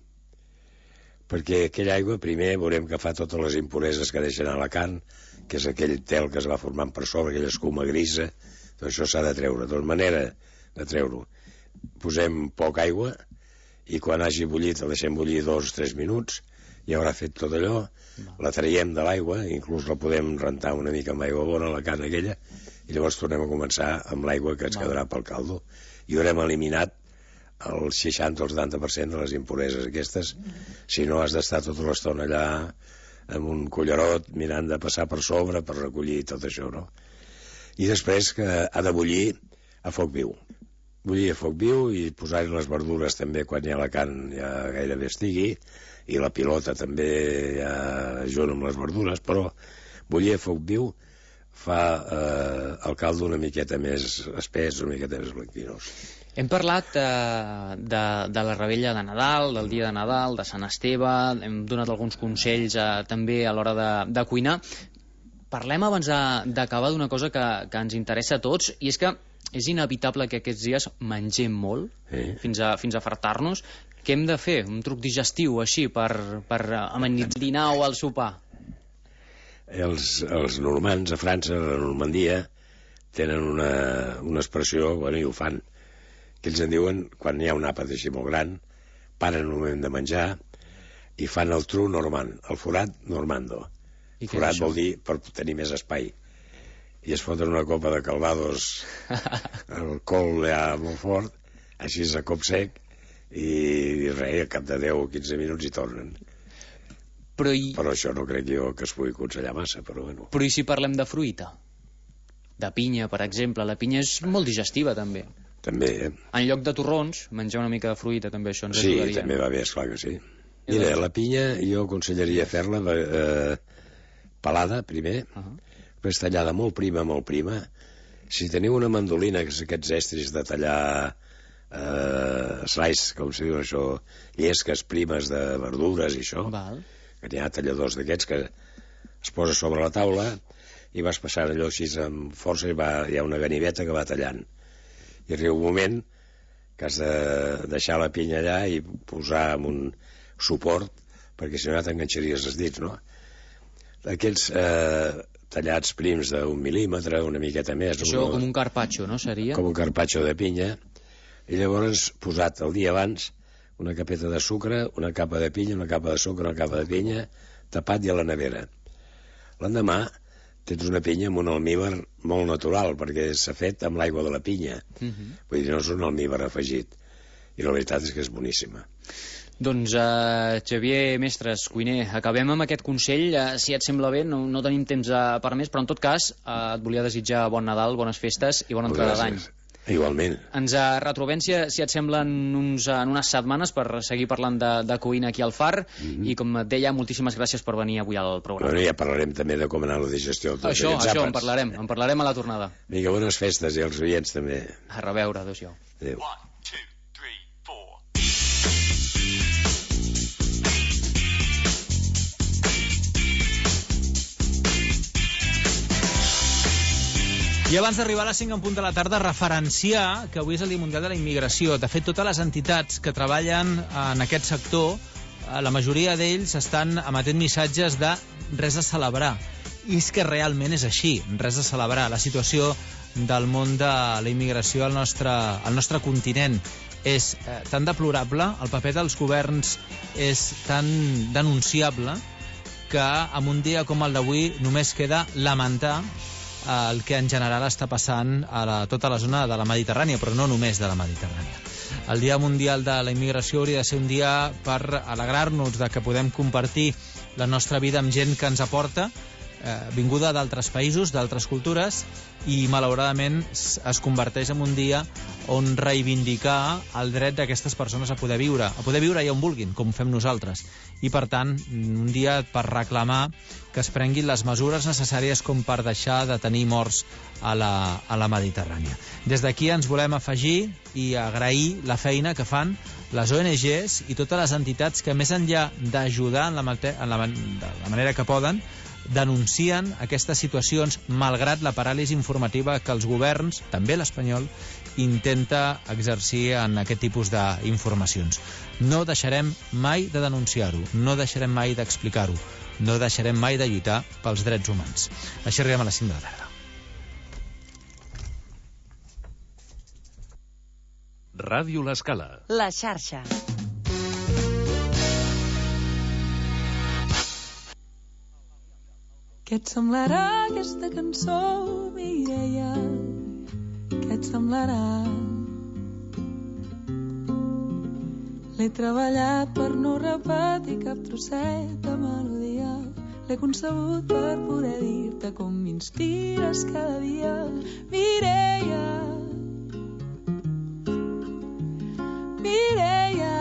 Speaker 21: perquè aquella aigua primer veurem que fa totes les impureses que deixen a la carn, que és aquell tel que es va formant per sobre, aquella escuma grisa, doncs això s'ha de treure. De manera de treure-ho, posem poca aigua i quan hagi bullit, el deixem bullir dos o tres minuts, ja haurà fet tot allò, la traiem de l'aigua, inclús la podem rentar una mica amb aigua bona, la carn aquella, i llavors tornem a començar amb l'aigua que ens quedarà pel caldo. I haurem eliminat el seixanta o el setanta per cent de les impureses aquestes, si no has d'estar tota l'estona allà amb un cullerot mirant de passar per sobre per recollir tot això, no? I després que ha de bullir a foc viu. Bullir a foc viu i posar-hi les verdures també quan ja la carn ja gairebé estigui, i la pilota també ja junt amb les verdures, però bullir a foc viu fa eh, el caldo una miqueta més espès, una miqueta més blanquinós.
Speaker 20: Hem parlat eh, de, de la revetlla de Nadal, del dia de Nadal, de Sant Esteve, hem donat alguns consells eh, també a l'hora de, de cuinar. Parlem abans d'acabar d'una cosa que, que ens interessa a tots, i és que és inevitable que aquests dies mengem molt, eh? fins a, fins a fartar-nos. Què hem de fer? Un truc digestiu, així, per, per amenitzar el dinar o el sopar?
Speaker 21: Els, els normands a França, a la Normandia, tenen una, una expressió, bueno, i ho fan, que ells en diuen, quan hi ha un àpat així molt gran, paren un moment de menjar i fan el trou normand, el forat normando. Forat vol dir per tenir més espai. I es foten una copa de calvados, el col ja molt fort, així a cop sec, i res, a cap de deu o quinze minuts hi tornen.
Speaker 20: Però, i...
Speaker 21: però això no crec jo que es pugui aconsellar massa, però bueno.
Speaker 20: Però i si parlem de fruita? De pinya, per exemple. La pinya és molt digestiva, també.
Speaker 21: També, eh?
Speaker 20: En lloc de torrons, menjar una mica de fruita, també això ens
Speaker 21: sí,
Speaker 20: ajudaria.
Speaker 21: Sí, també va bé, esclar que sí. Mira, la pinya jo aconsellaria fer-la eh, pelada, primer, uh -huh. després tallada molt prima, molt prima. Si teniu una mandolina, que és aquests estris de tallar eh, slice, com se diu això, llesques primes de verdures i això,
Speaker 20: val.
Speaker 21: Que n'hi ha talladors d'aquests que es posa sobre la taula i vas passant allò així amb força i va, hi ha una ganiveta que va tallant. I arriba un moment que has de deixar la pinya allà i posar amb un suport, perquè si no ja t'enganxaries els dits, no? Aquells eh, tallats prims d'un mil·límetre, una miqueta més.
Speaker 20: Això
Speaker 21: un,
Speaker 20: com un carpaccio, no, seria?
Speaker 21: Com un carpaccio de pinya. I llavors posat el dia abans una capeta de sucre, una capa de pinya, una capa de sucre, una capa de pinya, tapat i a la nevera. L'endemà tens una pinya amb un almívar molt natural, perquè s'ha fet amb l'aigua de la pinya. Uh -huh. Vull dir, no és un almívar afegit. I la veritat és que és boníssima.
Speaker 20: Doncs, uh, Xavier Mestres, cuiner, acabem amb aquest consell. Uh, si et sembla bé, no, no tenim temps uh, per més, però en tot cas uh, et volia desitjar bon Nadal, bones festes i bona entrada d'any.
Speaker 21: Igualment.
Speaker 20: Ens uh, retrobem, si, si et sembla, en, uns, en unes setmanes per seguir parlant de, de cuina aquí al Far. Mm-hmm. I, com et deia, moltíssimes gràcies per venir avui al programa.
Speaker 21: Bueno, ja parlarem també de com anar la digestió.
Speaker 20: Això, això, en parlarem, en parlarem a la tornada.
Speaker 21: Vinga, bones festes i els oients també.
Speaker 20: A reveure, adéu-siau.
Speaker 21: Adéu.
Speaker 7: I abans d'arribar a les cinc en punt de la tarda, referenciar que avui és el Dia Mundial de la Immigració. De fet, totes les entitats que treballen en aquest sector, la majoria d'ells estan emetent missatges de res a celebrar. I és que realment és així, res a celebrar. La situació del món de la immigració al nostre, al nostre continent. és eh, tan deplorable, el paper dels governs és tan denunciable, que en un dia com el d'avui només queda lamentar eh, el que en general està passant a la, tota la zona de la Mediterrània, però no només de la Mediterrània. El Dia Mundial de la Immigració hauria de ser un dia per alegrar-nos de que podem compartir la nostra vida amb gent que ens aporta, eh, vinguda d'altres països, d'altres cultures, i malauradament es converteix en un dia on reivindicar el dret d'aquestes persones a poder viure, a poder viure allà on vulguin, com fem nosaltres. I per tant, un dia per reclamar que es prenguin les mesures necessàries com per deixar de tenir morts a la, a la Mediterrània. Des d'aquí ens volem afegir i agrair la feina que fan les O N Ges i totes les entitats que, més enllà d'ajudar en, la, en la, de la manera que poden, denuncien aquestes situacions malgrat la paràlisi informativa que els governs, també l'espanyol, intenta exercir en aquest tipus d'informacions. No deixarem mai de denunciar-ho, no deixarem mai d'explicar-ho, no deixarem mai de lluitar pels drets humans. Així arribem a les cinc de la tarda.
Speaker 18: Ràdio L'Escala.
Speaker 5: La xarxa.
Speaker 2: Què et semblarà aquesta cançó, Mireia? Què et semblarà? L'he treballat per no repetir cap trosset de melodia. L'he concebut per poder dir-te com m'inspires cada dia, Mireia. Mireia,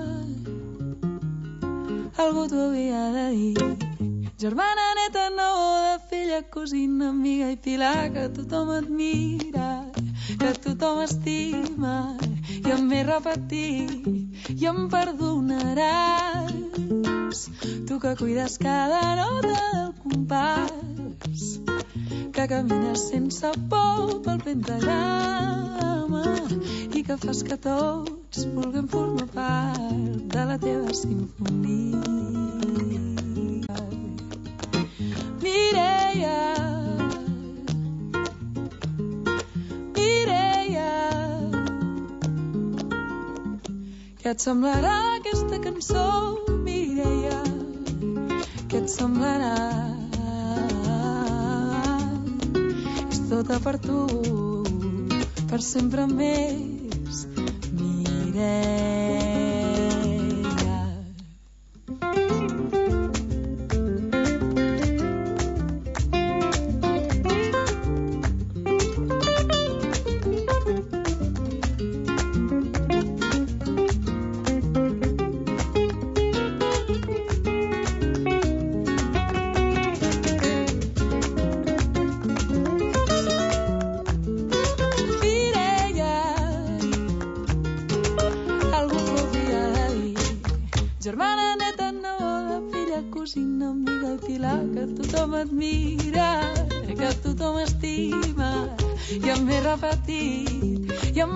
Speaker 2: algú t'ho havia de dir. Germana, neta, neboda, filla, cosina, amiga i pilar, que tothom admira, que tothom estima, i em m'he repetit i em perdonaràs. Tu que cuides cada nota del compàs, que camines sense por pel pentagrama i que fas que tots vulguem formar part de la teva simfonia. Mireia, Mireia, què et semblarà aquesta cançó, Mireia? Què et semblarà? És tota per tu, per sempre més, Mireia. Germana, neta, neboda, filla, cosina, amiga i pilar, que tothom admira, que tothom estima, i em m'he repetit i em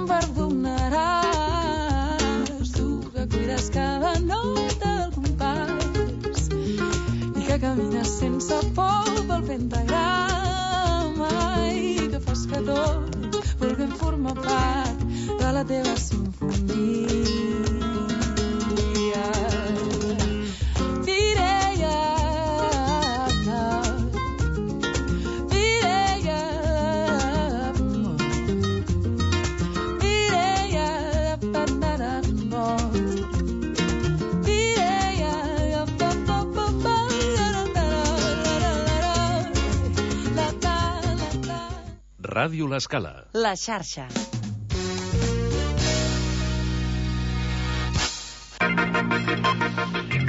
Speaker 2: perdonaràs. Tu que cuides cada nota del compàs i que camines sense por pel pentagrama i que fas que tots vulguem formar part de la teva simfonia.
Speaker 18: Ràdio L'Escala.
Speaker 5: La xarxa.